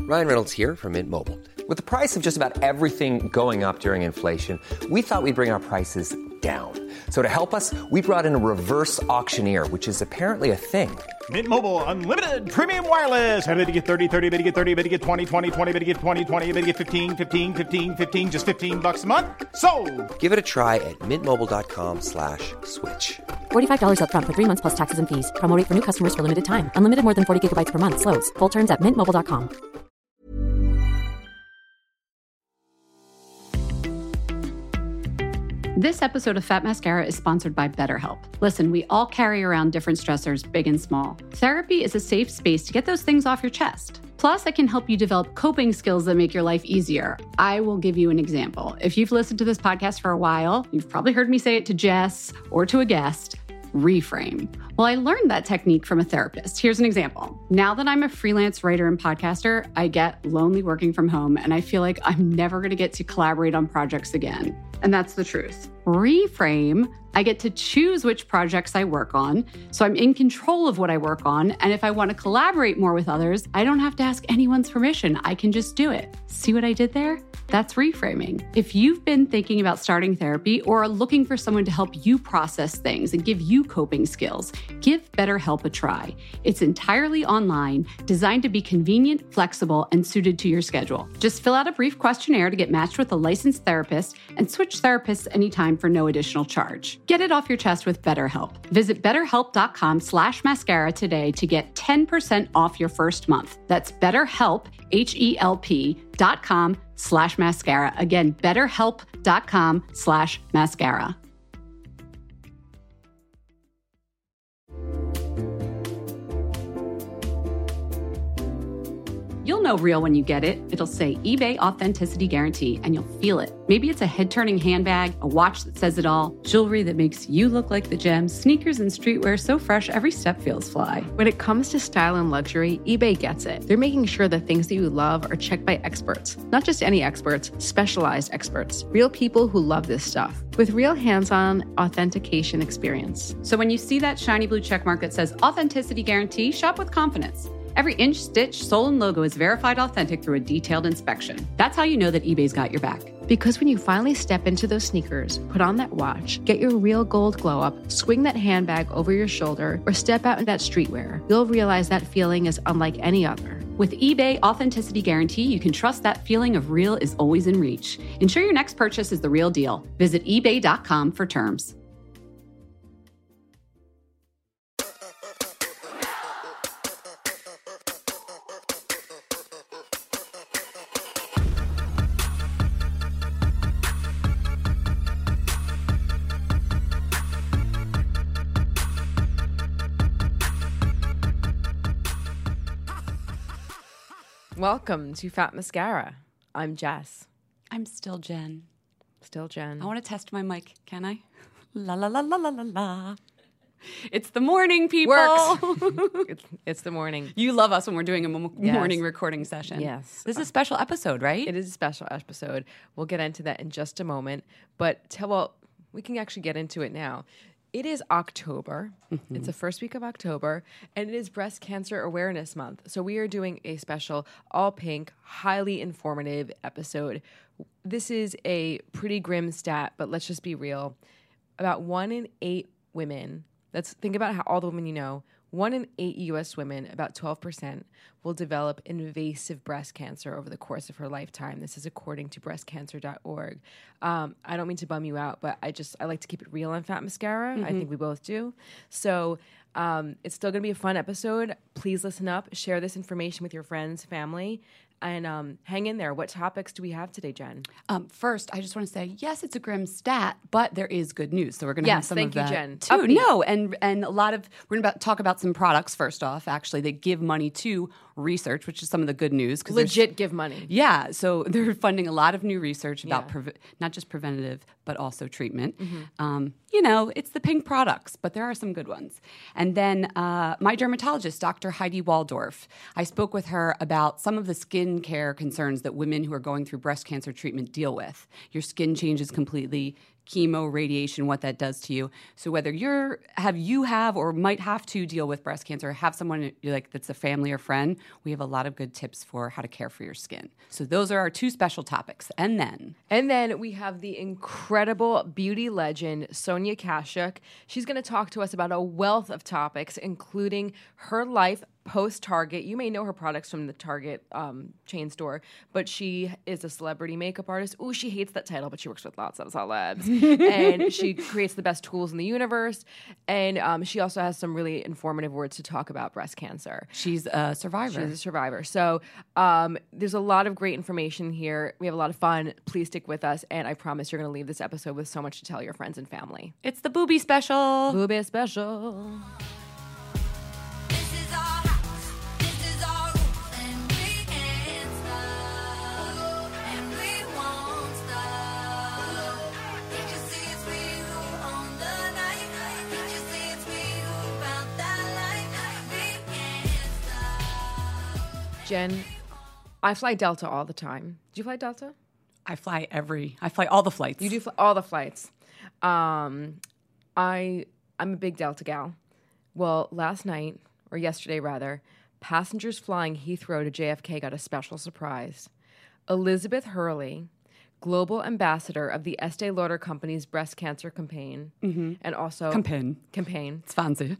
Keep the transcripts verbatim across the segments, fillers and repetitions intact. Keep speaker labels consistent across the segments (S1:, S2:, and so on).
S1: Ryan Reynolds here from Mint Mobile. With the price of just about everything going up during inflation, we thought we'd bring our prices down. So to help us, we brought in a reverse auctioneer, which is apparently a thing.
S2: Mint Mobile Unlimited Premium Wireless. How to get thirty, thirty, how to get thirty, how to get twenty, twenty, twenty, how to get twenty, twenty, how to get fifteen, fifteen, fifteen, fifteen, just fifteen bucks a month? Sold! Give it a try at mintmobile.com slash switch.
S3: forty-five dollars up front for three months plus taxes and fees. Promo rate for new customers for limited time. Unlimited more than forty gigabytes per month. Slows full terms at mint mobile dot com.
S4: This episode of Fat Mascara is sponsored by BetterHelp. Listen, we all carry around different stressors, big and small. Therapy is a safe space to get those things off your chest. Plus, I can help you develop coping skills that make your life easier. I will give you an example. If you've listened to this podcast for a while, you've probably heard me say it to Jess or to a guest. Reframe. Well, I learned that technique from a therapist. Here's an example. Now that I'm a freelance writer and podcaster, I get lonely working from home, and I feel like I'm never going to get to collaborate on projects again. And that's the truth. Reframe, I get to choose which projects I work on, so I'm in control of what I work on, and if I want to collaborate more with others, I don't have to ask anyone's permission. I can just do it. See what I did there? That's reframing. If you've been thinking about starting therapy or are looking for someone to help you process things and give you coping skills, give BetterHelp a try. It's entirely online, designed to be convenient, flexible, and suited to your schedule. Just fill out a brief questionnaire to get matched with a licensed therapist and switch therapists anytime for no additional charge. Get it off your chest with BetterHelp. Visit betterhelp.com slash mascara today to get ten percent off your first month. That's BetterHelp, H-E-L-P dot com slash mascara. Again, betterhelp.com slash mascara. You'll know real when you get it. It'll say eBay Authenticity Guarantee, and you'll feel it. Maybe it's a head-turning handbag, a watch that says it all, jewelry that makes you look like the gem, sneakers and streetwear so fresh every step feels fly.
S5: When it comes to style and luxury, eBay gets it. They're making sure the things that you love are checked by experts. Not just any experts, specialized experts. Real people who love this stuff. With real hands-on authentication experience.
S4: So when you see that shiny blue checkmark that says Authenticity Guarantee, shop with confidence. Every inch, stitch, sole, and logo is verified authentic through a detailed inspection. That's how you know that eBay's got your back.
S5: Because when you finally step into those sneakers, put on that watch, get your real gold glow up, swing that handbag over your shoulder, or step out in that streetwear, you'll realize that feeling is unlike any other.
S4: With eBay Authenticity Guarantee, you can trust that feeling of real is always in reach. Ensure your next purchase is the real deal. Visit ebay dot com for terms.
S5: Welcome to Fat Mascara. I'm Jess.
S4: I'm still Jen.
S5: Still Jen.
S4: I want to test my mic. Can I? La la la la la la la. It's the morning, people.
S5: Works. it's, it's the morning.
S4: You love us when we're doing a m-
S5: Yes.
S4: morning recording session.
S5: Yes.
S4: This is a special episode, right?
S5: It is a special episode. We'll get into that in just a moment. But tell, well, we can actually get into it now. It is October. Mm-hmm. It's the first week of October, and it is Breast Cancer Awareness Month. So we are doing a special all pink, highly informative episode. This is a pretty grim stat, but let's just be real. About one in eight women, let's think about how all the women you know, one in eight U S women, about twelve percent, will develop invasive breast cancer over the course of her lifetime. This is according to breast cancer dot org. Um, I don't mean to bum you out, but I just I like to keep it real on Fat Mascara. Mm-hmm. I think we both do. So um, it's still going to be a fun episode. Please listen up. Share this information with your friends, family. And um, hang in there. What topics do we have today, Jen?
S4: Um, first, I just want to say, yes, it's a grim stat, but there is good news. So we're going to
S5: yes,
S4: have some
S5: thank
S4: of
S5: you,
S4: that
S5: Jen.
S4: too.
S5: Upbeat.
S4: No, and and a lot of we're going to talk about some products first off. Actually, that give money to research, which is some of the good news.
S5: Legit give money.
S4: Yeah, so they're funding a lot of new research about
S5: Yeah.
S4: pre- not just preventative, but also treatment.
S5: Mm-hmm.
S4: Um, you know, it's the pink products, but there are some good ones. And then uh, my dermatologist, Doctor Heidi Waldorf, I spoke with her about some of the skin care concerns that women who are going through breast cancer treatment deal with. Your skin changes completely.
S6: chemo, radiation, what that does to you. So whether you're have you have or might have to deal with breast cancer, have someone like that's a family or friend, we have a lot of good tips for how to care for your skin. So those are our two special topics. And then
S5: And then we have the incredible beauty legend, Sonia Kashuk. She's going to talk to us about a wealth of topics, including her life post-Target. You may know her products from the Target um, chain store, but she is a celebrity makeup artist. Ooh, she hates that title, but she works with lots of celebs. And she creates the best tools in the universe. And um, she also has some really informative words to talk about breast cancer.
S6: she's a survivor.
S5: She's a survivor. So um, there's a lot of great information here. We have a lot of fun. Please stick with us. And I promise you're going to leave this episode with so much to tell your friends and family.
S6: It's the Booby Special.
S5: Booby special.
S7: This is our house, this is our rules, and we can't stop, and we won't stop. Can't you see it's we who own the night? Can't you see it's we who found that light? We can't stop.
S5: Jen, I fly Delta all the time. Do you fly Delta?
S6: I fly every, I fly all the flights.
S5: You do fly all the flights. Um, I I'm a big Delta gal. Well, last night, or yesterday rather, passengers flying Heathrow to J F K got a special surprise. Elizabeth Hurley, global ambassador of the Estee Lauder Company's breast cancer campaign, and also
S6: Campaign.
S5: campaign,
S6: It's fancy.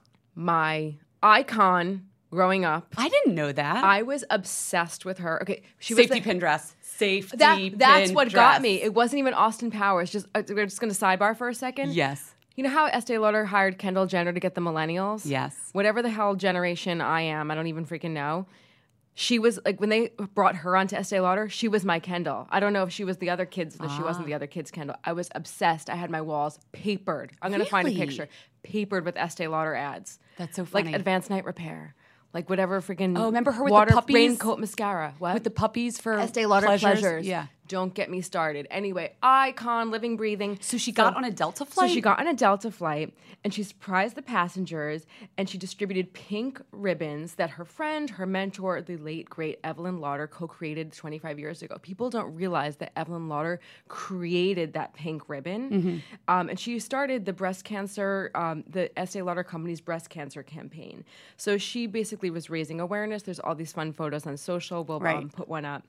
S5: my icon growing up.
S6: I didn't know that.
S5: I was obsessed with her. Okay, she was
S6: Safety
S5: the-
S6: pin dress. Safety
S5: That, that's
S6: pin
S5: what
S6: dress.
S5: got me. It wasn't even Austin Powers. Just uh, we're just going to sidebar for a second.
S6: Yes.
S5: You know how Estee Lauder hired Kendall Jenner to get the millennials?
S6: Yes.
S5: Whatever the hell generation I am, I don't even freaking know. She was like when they brought her onto Estee Lauder, she was my Kendall. I don't know if she was the other kids, but she wasn't the other kids' Kendall. I was obsessed. I had my walls papered. I'm gonna find a
S6: Really?
S5: picture. Papered with Estee Lauder ads.
S6: That's so funny.
S5: Like advanced night repair. Like whatever freaking
S6: Oh, remember her with the
S5: water
S6: puppies?
S5: raincoat mascara. What?
S6: With the puppies for
S5: Estee Lauder
S6: pleasures.
S5: pleasures.
S6: Yeah.
S5: Don't get me started. Anyway, icon, living, breathing.
S6: So she got on a Delta flight?
S5: So she got on a Delta flight, and she surprised the passengers, and she distributed pink ribbons that her friend, her mentor, the late, great Evelyn Lauder co-created twenty-five years ago. People don't realize that Evelyn Lauder created that pink ribbon.
S6: Mm-hmm.
S5: Um, and she started the breast cancer, um, the Estee Lauder Company's breast cancer campaign. So she basically was raising awareness. There's all these fun photos on social. We'll
S6: Right.
S5: um, put one up.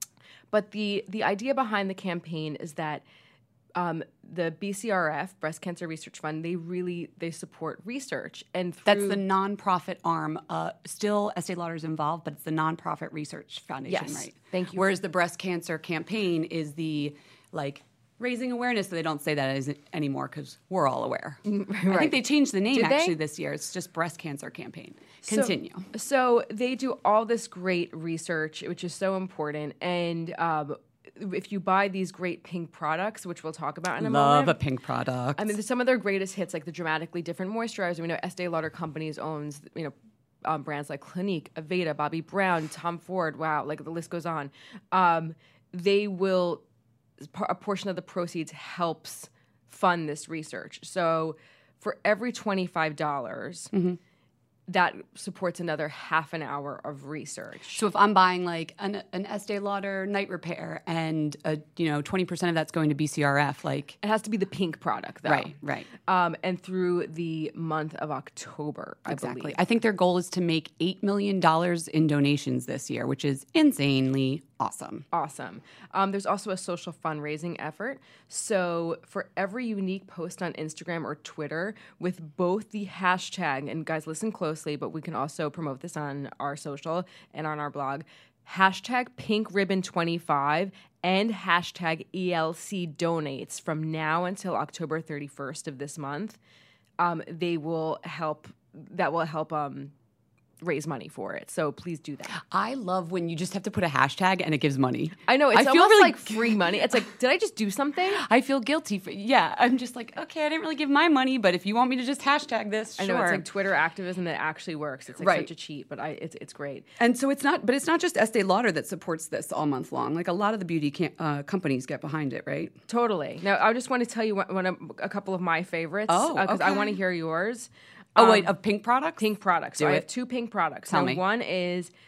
S5: But the the idea behind the campaign is that um, the B C R F, Breast Cancer Research Fund, they really they support research, and through,
S6: That's the nonprofit arm. Uh, still, Estee Lauder's involved, but it's the nonprofit research foundation,
S5: Yes.
S6: right?
S5: Thank you.
S6: Whereas the breast cancer campaign is the like raising awareness. So they don't say that as anymore because we're all aware. I think they changed the name
S5: Did they?
S6: actually this year. It's just breast cancer campaign. Continue.
S5: So, so they do all this great research, which is so important, and um, if you buy these great pink products, which we'll talk about in a
S6: Love
S5: moment.
S6: a pink product.
S5: I mean, some of their greatest hits, like the dramatically different moisturizer. We know Estee Lauder Companies owns, you know, um, brands like Clinique, Aveda, Bobbi Brown, Tom Ford. Wow, like the list goes on. Um, they will, a portion of the proceeds helps fund this research. So for every twenty-five dollars, that supports another half an hour of research.
S6: So if I'm buying like an, an Estee Lauder night repair and a, you know twenty percent of that's going to B C R F, like
S5: It has to be the pink product, though.
S6: Right, right.
S5: Um, and through the month of October, I
S6: exactly.
S5: believe.
S6: I think their goal is to make eight million dollars in donations this year, which is insanely awesome.
S5: Awesome. Um, there's also a social fundraising effort. So for every unique post on Instagram or Twitter with both the hashtag, and guys, listen closely, but we can also promote this on our social and on our blog, hashtag pink ribbon twenty-five and hashtag E L C donates from now until October thirty-first of this month. Um, they will help, that will help um, raise money for it. So please do that.
S6: I love when you just have to put a hashtag and it gives money.
S5: I know, it's
S6: I feel
S5: almost
S6: really
S5: like free money. It's like, did I just do something?
S6: I feel guilty for yeah. I'm just like, okay, I didn't really give my money, but if you want me to just hashtag this,
S5: I
S6: sure.
S5: know, it's like Twitter activism that actually works. It's like
S6: Right.
S5: such a cheat, but I, it's it's great.
S6: And so it's not, but it's not just Estee Lauder that supports this all month long. Like a lot of the beauty can, uh, companies get behind it, right?
S5: Totally. Now, I just want to tell you one, one of, a couple of my favorites.
S6: Oh,
S5: because I
S6: okay.
S5: want to hear yours.
S6: Oh
S5: Um,
S6: wait, of pink products?
S5: Pink products.
S6: Do
S5: so I
S6: it.
S5: have two pink products.
S6: Tell
S5: now,
S6: me.
S5: one is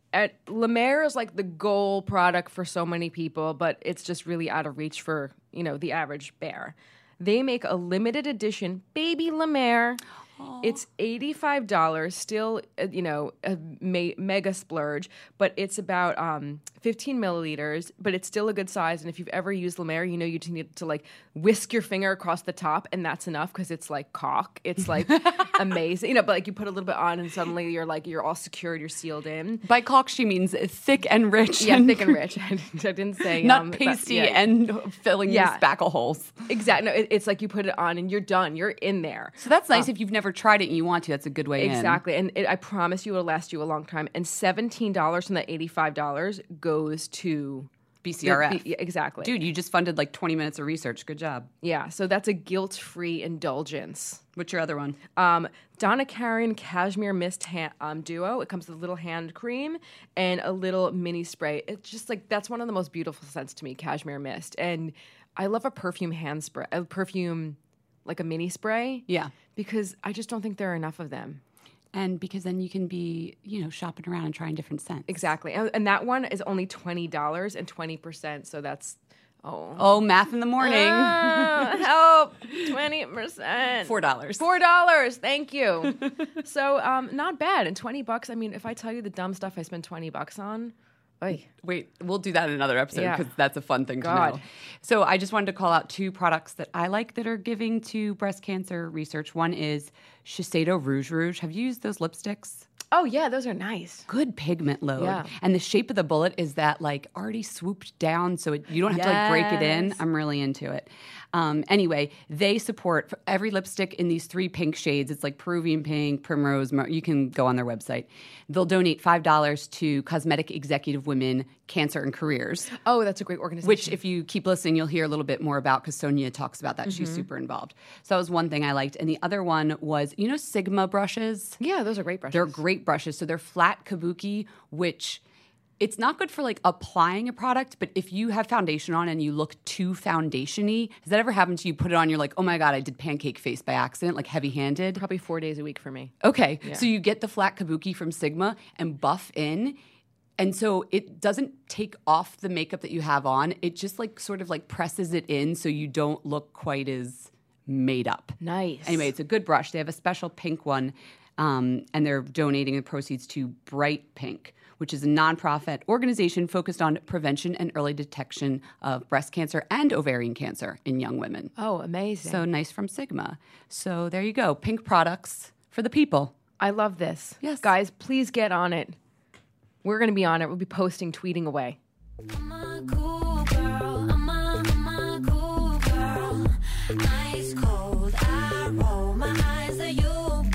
S5: at La Mer is like the goal product for so many people, but it's just really out of reach for, you know, the average bear. They make a limited edition baby La Mer. It's eighty-five dollars, still, uh, you know, a me- mega splurge, but it's about um, fifteen milliliters, but it's still a good size. And if you've ever used La Mer, you know you just need to like whisk your finger across the top, and that's enough because it's like caulk. It's like amazing, you know. But like you put a little bit on, and suddenly you're like you're all secured, you're sealed in.
S6: By caulk, she means thick and rich.
S5: Yeah, thick and rich. I didn't say
S6: not
S5: um, but-
S6: pasty
S5: yeah.
S6: and filling
S5: Yeah.
S6: your spackle holes.
S5: Exactly. No, it, it's like you put it on, and you're done. You're in there.
S6: So that's nice if you've never tried it and you want to. That's a good way in.
S5: Exactly. And it, I promise you it'll last you a long time. And seventeen dollars from that eighty-five dollars goes to
S6: B C R F.
S5: the- the- exactly.
S6: Dude, you just funded like twenty minutes of research. Good job.
S5: Yeah. So that's a guilt-free indulgence.
S6: What's your other one?
S5: Um, Donna Karan Cashmere Mist ha- um, Duo. It comes with a little hand cream and a little mini spray. It's just like, that's one of the most beautiful scents to me, Cashmere Mist. And I love a perfume hand spray, a perfume, like a mini spray.
S6: Yeah.
S5: Because I just don't think there are enough of them.
S6: And because then you can be, you know, shopping around and trying different scents.
S5: Exactly. And, and that one is only twenty dollars and twenty percent. So that's, oh.
S6: Oh, math in the morning.
S5: Ah, help. twenty percent.
S6: Four dollars.
S5: Four dollars. Thank you. So um, not bad. And twenty bucks, I mean, if I tell you the dumb stuff I spend twenty bucks on, oy.
S6: Wait, we'll do that in another episode
S5: Yeah.
S6: because that's a fun thing to
S5: God.
S6: know. So I just wanted to call out two products that I like that are giving to breast cancer research. One is Shiseido Rouge Rouge. Have you used those lipsticks?
S5: Oh, yeah, those are nice.
S6: Good pigment load.
S5: Yeah.
S6: And the shape of the bullet is that like already swooped down so it, you don't have to like break it in.
S5: Yes.
S6: I'm really into it. Um, anyway, they support every lipstick in these three pink shades. It's like Peruvian pink, primrose. Mar- you can go on their website. They'll donate five dollars to Cosmetic Executive Women, Cancer and Careers.
S5: Oh, that's a great organization.
S6: Which, if you keep listening, you'll hear a little bit more about because Sonia talks about that.
S5: Mm-hmm.
S6: She's super involved. So that was one thing I liked. And the other one was, you know, Sigma brushes?
S5: Yeah, those are great brushes.
S6: They're great brushes. So they're flat kabuki, which it's not good for like applying a product, but if you have foundation on and you look too foundation-y, has that ever happened to you? Put it on, you're like, oh my God, I did pancake face by accident, like heavy-handed.
S5: Probably four days a week for me.
S6: Okay, so you get the flat kabuki from Sigma and buff in. And so it doesn't take off the makeup that you have on. It just like sort of like presses it in so you don't look quite as made up.
S5: Nice.
S6: Anyway, it's a good brush. They have a special pink one, um, and they're donating the proceeds to Bright Pink, which is a nonprofit organization focused on prevention and early detection of breast cancer and ovarian cancer in young women.
S5: Oh, amazing.
S6: So nice from Sigma. So there you go. Pink products for the people.
S5: I love this.
S6: Yes.
S5: Guys, please get on it. We're going to be on it. We'll be posting, tweeting away.
S7: I'm a cool girl. I'm a, I'm a cool girl. Ice cold. I roll my eyes at you,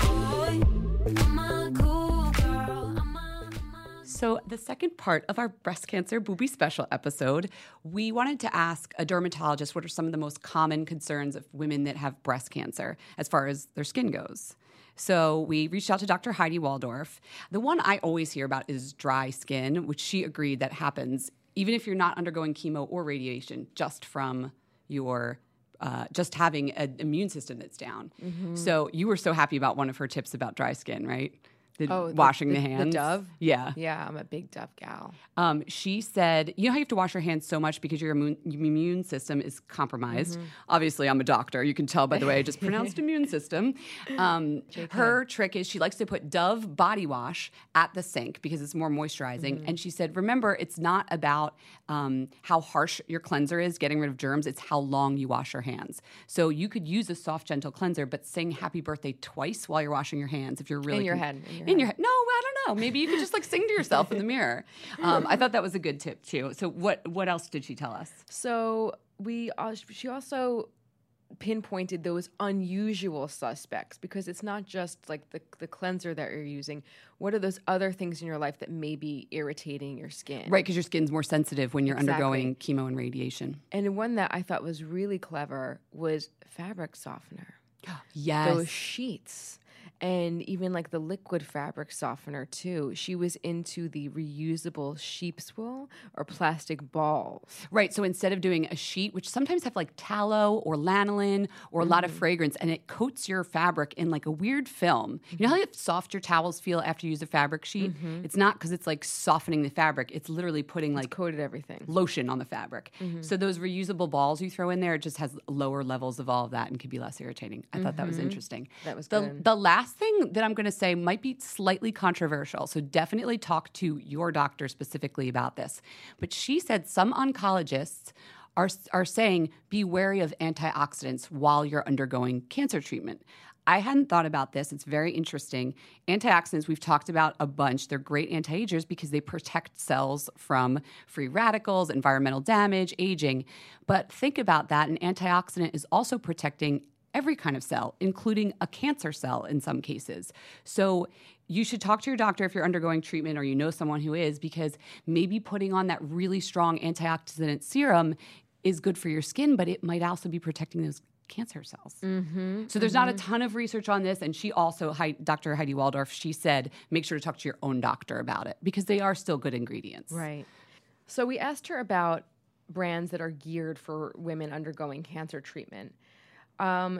S7: boy. I'm a cool girl. I'm a, I'm a
S6: So the second part of our breast cancer booby special episode, we wanted to ask a dermatologist what are some of the most common concerns of women that have breast cancer as far as their skin goes. So we reached out to Doctor Heidi Waldorf. The one I always hear about is dry skin, which she agreed that happens even if you're not undergoing chemo or radiation, just from your uh, just having an immune system that's down.
S5: Mm-hmm.
S6: So you were so happy about one of her tips about dry skin, right? The
S5: Oh, the-
S6: washing the,
S5: the- the
S6: hands.
S5: Dove?
S6: Yeah.
S5: Yeah, I'm a big Dove gal.
S6: Um, she said, you know how you have to wash your hands so much because your immune, your immune system is compromised?
S5: Mm-hmm.
S6: Obviously, I'm a doctor. You can tell by the way I just pronounced immune system. Um, her trick is she likes to put Dove body wash at the sink because it's more moisturizing.
S5: Mm-hmm.
S6: And she said, remember, it's not about um, how harsh your cleanser is, getting rid of germs. It's how long you wash your hands. So you could use a soft, gentle cleanser, but sing happy birthday twice while you're washing your hands if you're really...
S5: In your
S6: con-
S5: head, in your
S6: In your head. No, I don't know. Maybe you could just like sing to yourself in the mirror. Um, I thought that was a good tip too. So what what else did she tell us?
S5: So we uh, she also pinpointed those unusual suspects because it's not just like the, the cleanser that you're using. What are those other things in your life that may be irritating your skin?
S6: Right, because your skin's more sensitive when you're
S5: Exactly.
S6: undergoing chemo and radiation.
S5: And one that I thought was really clever was fabric softener.
S6: Yes.
S5: Those sheets. and even like the liquid fabric softener too. She was into the reusable sheep's wool or plastic balls.
S6: Right. So instead of doing a sheet, which sometimes have like tallow or lanolin or a lot of fragrance, and it coats your fabric in like a weird film. You know how soft your towels feel after you use a fabric sheet? It's not because it's like softening the fabric. It's literally putting like
S5: Coated everything.
S6: lotion on the fabric. So those reusable balls you throw in there, it just has lower levels of all of that and can be less irritating. I thought that was interesting.
S5: That was
S6: the,
S5: good.
S6: The last thing that I'm going to say might be slightly controversial, so definitely talk to your doctor specifically about this. But she said some oncologists are, are saying be wary of antioxidants while you're undergoing cancer treatment. I hadn't thought about this. It's very interesting. Antioxidants, we've talked about a bunch. They're great anti-agers because they protect cells from free radicals, environmental damage, aging. But think about that. An antioxidant is also protecting every kind of cell, including a cancer cell in some cases. So you should talk to your doctor if you're undergoing treatment or you know someone who is, because maybe putting on that really strong antioxidant serum is good for your skin, but it might also be protecting those cancer cells. Mm-hmm, so there's mm-hmm. not a ton of research on this. And she also, Doctor Heidi Waldorf, she said, make sure to talk to your own doctor about it because they are still good ingredients.
S5: Right. So we asked her about brands that are geared for women undergoing cancer treatment. Um,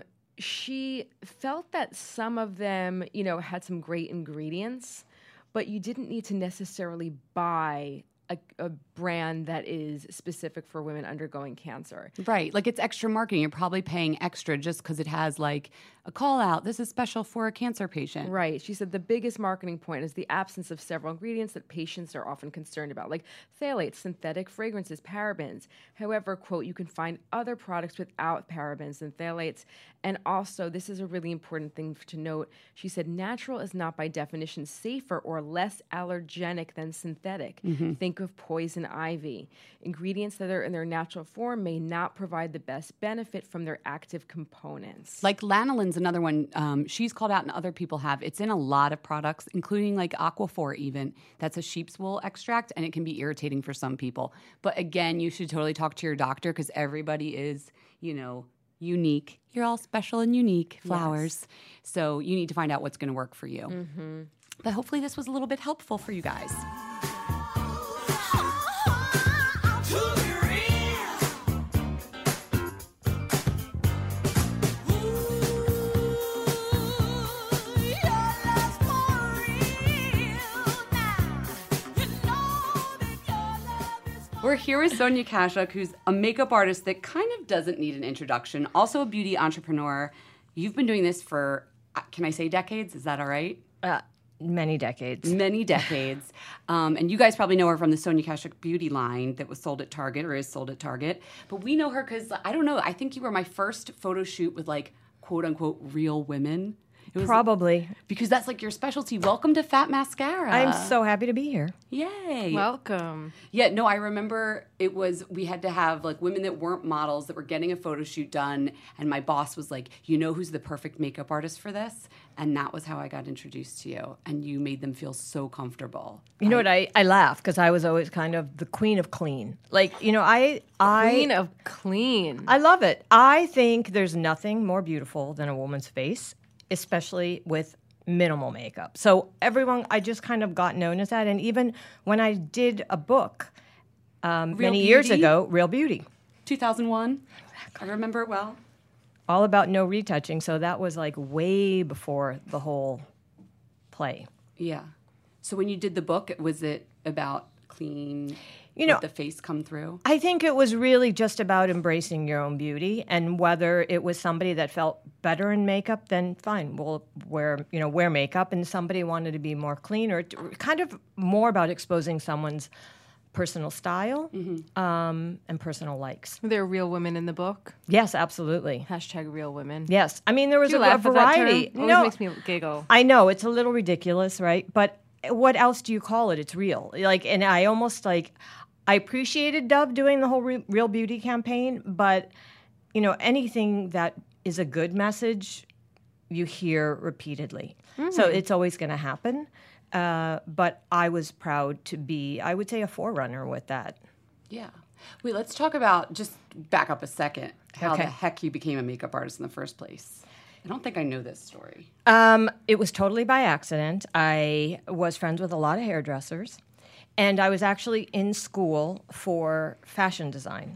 S5: she felt that some of them, you know, had some great ingredients, but you didn't need to necessarily buy A, a brand that is specific for women undergoing cancer.
S6: Right. Like it's extra marketing. You're probably paying extra just because it has like a call out. This is special for a cancer patient.
S5: Right. She said the biggest marketing point is the absence of several ingredients that patients are often concerned about, like phthalates, synthetic fragrances, parabens. However, quote, you can find other products without parabens and phthalates. And also, this is a really important thing to note. She said natural is not by definition safer or less allergenic than synthetic. Mm-hmm. Think of poison ivy. Ingredients that are in their natural form may not provide the best benefit from their active components.
S6: Like lanolin's another one um, she's called out and other people have. It's in a lot of products, including like Aquaphor even. That's a sheep's wool extract, and it can be irritating for some people. But again, you should totally talk to your doctor because everybody is, you know, unique. You're all special and unique flowers. Yes. So you need to find out what's going to work for you. Mm-hmm. But hopefully this was a little bit helpful for you guys. We're here with Sonia Kashuk, who's a makeup artist that kind of doesn't need an introduction, also a beauty entrepreneur. You've been doing this for, can I say decades? Is that all right?
S8: Uh, many decades.
S6: Many decades. Um, and you guys probably know her from the Sonia Kashuk beauty line that was sold at Target or is sold at Target. But we know her because, I don't know, I think you were my first photo shoot with like, quote unquote, real women. It was
S8: Probably.
S6: Because that's like your specialty. Welcome to Fat Mascara.
S8: I'm so happy to be here.
S6: Yay.
S5: Welcome.
S6: Yeah, no, I remember it was, we had to have like women that weren't models that were getting a photo shoot done. And my boss was like, you know who's the perfect makeup artist for this? And that was how I got introduced to you. And you made them feel so comfortable.
S8: You know what? I, I laugh because I was always kind of the queen of clean. Like, you know, I... I
S5: Queen of clean.
S8: I love it. I think there's nothing more beautiful than a woman's face, especially with minimal makeup. So everyone, I just kind of got known as that. And even when I did a book um, many
S6: Beauty?
S8: years ago, Real Beauty.
S6: two thousand one. I remember it well.
S8: All about no retouching. So that was like way before the whole play.
S6: Yeah. So when you did the book, was it about clean,
S8: you know,
S6: let the face come through?
S8: I think it was really just about embracing your own beauty, and whether it was somebody that felt better in makeup, then fine, we'll wear, you know, wear makeup, and somebody wanted to be more clean, or kind of more about exposing someone's personal style mm-hmm. um, and personal likes.
S5: Were there real women in the book?
S8: Yes, absolutely.
S5: Hashtag real women.
S8: Yes. I mean, there was
S5: Do you
S8: a, a
S5: laugh at that
S8: variety.
S5: term? It always
S8: No,
S5: makes me giggle.
S8: I know, it's a little ridiculous, right? But what else do you call it? It's real. Like, and I almost like, I appreciated Dove doing the whole Re- Real Beauty campaign, but, you know, anything that is a good message, you hear repeatedly. Mm-hmm. So it's always going to happen. Uh, but I was proud to be, I would say, a forerunner with that.
S6: Yeah. Wait, let's talk about, just back up a second, how
S8: Okay.
S6: the heck you became a makeup artist in the first place. I don't think I know this story.
S8: Um, it was totally by accident. I was friends with a lot of hairdressers, and I was actually in school for fashion design.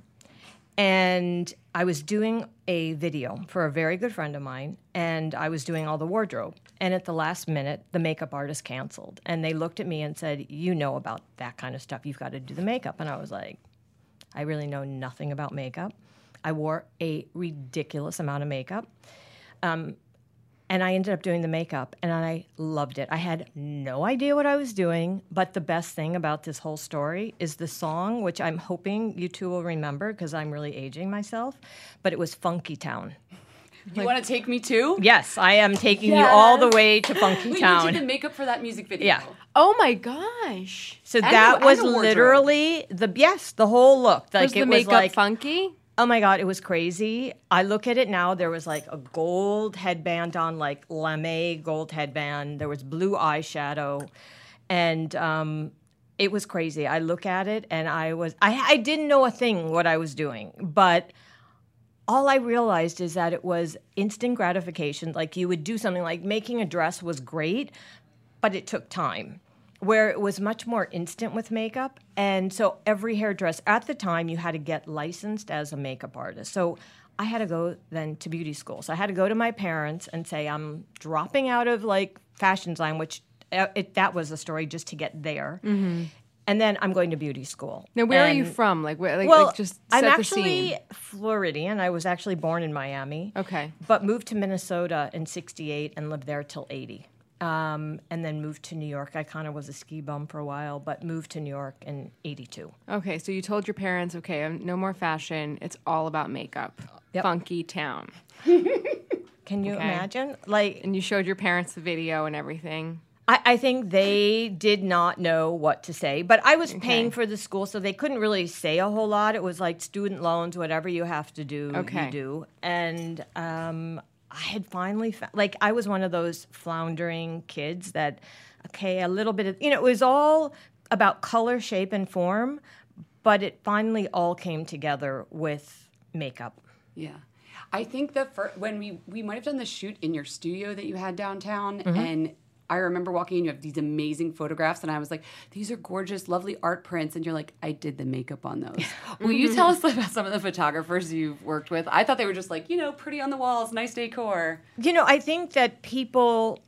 S8: And I was doing a video for a very good friend of mine, and I was doing all the wardrobe. And at the last minute, the makeup artist canceled. And they looked at me and said, you know about that kind of stuff. You've got to do the makeup. And I was like, I really know nothing about makeup. I wore a ridiculous amount of makeup. Um, and I ended up doing the makeup, and I loved it. I had no idea what I was doing, but the best thing about this whole story is the song, which I'm hoping you two will remember because I'm really aging myself, but it was Funky Town.
S6: You want to take me too?
S8: Yes, I am taking
S5: Yes.
S8: you all the way to Funky
S6: Wait,
S8: Town.
S6: you did the makeup for that music video?
S8: Yeah.
S5: Oh my gosh.
S8: So
S6: And
S8: that
S6: the-
S8: was
S6: and the wardrobe.
S8: literally the yes, the whole look. Like
S5: was
S8: it
S5: the
S8: was
S5: makeup
S8: like
S5: funky?
S8: oh my God, it was crazy. I look at it now. There was like a gold headband on, like lame gold headband. There was blue eyeshadow, and um, it was crazy. I look at it, and I was I, I didn't know a thing what I was doing, but all I realized is that it was instant gratification. Like you would do something like making a dress was great, but it took time. Where it was much more instant with makeup. And so every hairdresser, at the time, you had to get licensed as a makeup artist. So I had to go then to beauty school. So I had to go to my parents and say, I'm dropping out of like fashion design, which uh, it, that was a story just to get there. Mm-hmm. And then I'm going to beauty school.
S5: Now, where
S8: And-
S5: are you from? Like, where, like,
S8: well,
S5: like just
S8: I'm
S5: set the
S8: actually
S5: scene.
S8: Floridian. I was actually born in Miami.
S5: Okay.
S8: But moved to Minnesota in sixty-eight and lived there till eighty. Um, and then moved to New York. I kind of was a ski bum for a while, but moved to New York in eighty-two.
S5: Okay, so you told your parents, okay, um, no more fashion. It's all about makeup.
S8: Yep.
S5: Funky Town.
S8: Can you
S5: Okay.
S8: imagine? Like,
S5: And you showed your parents the video and everything.
S8: I, I think they did not know what to say, but I was paying for the school, so they couldn't really say a whole lot. It was like student loans, whatever you have to do,
S5: Okay.
S8: you do. And um, I had finally, fa- like, I was one of those floundering kids that, okay, a little bit of, you know, it was all about color, shape, and form, but it finally all came together with makeup.
S6: Yeah. I think the first, when we, we might have done the shoot in your studio that you had downtown, and I remember walking in, you have these amazing photographs, and I was like, these are gorgeous, lovely art prints, and you're like, I did the makeup on those. Will you tell us about some of the photographers you've worked with? I thought they were just like, you know, pretty on the walls, nice decor.
S8: You know, I think that people,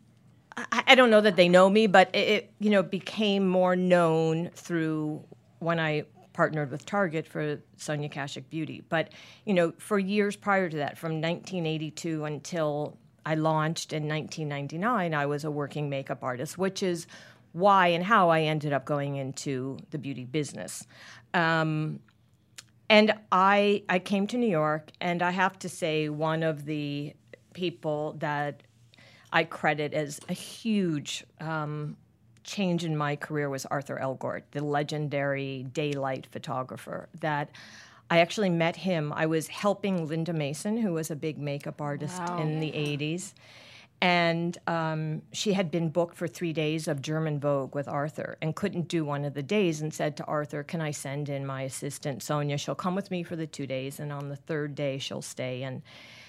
S8: I, I don't know that they know me, but it, it, you know, became more known through when I partnered with Target for Sonia Kashuk Beauty. But, you know, for years prior to that, from nineteen eighty-two until I launched in nineteen ninety-nine, I was a working makeup artist, which is why and how I ended up going into the beauty business. Um, and I I came to New York, and I have to say one of the people that I credit as a huge um, change in my career was Arthur Elgort, the legendary daylight photographer that I actually met him. I was helping Linda Mason, who was a big makeup artist in the eighties. And um, she had been booked for three days of German Vogue with Arthur and couldn't do one of the days and said to Arthur, can I send in my assistant, Sonia? She'll come with me for the two days, and on the third day she'll stay. And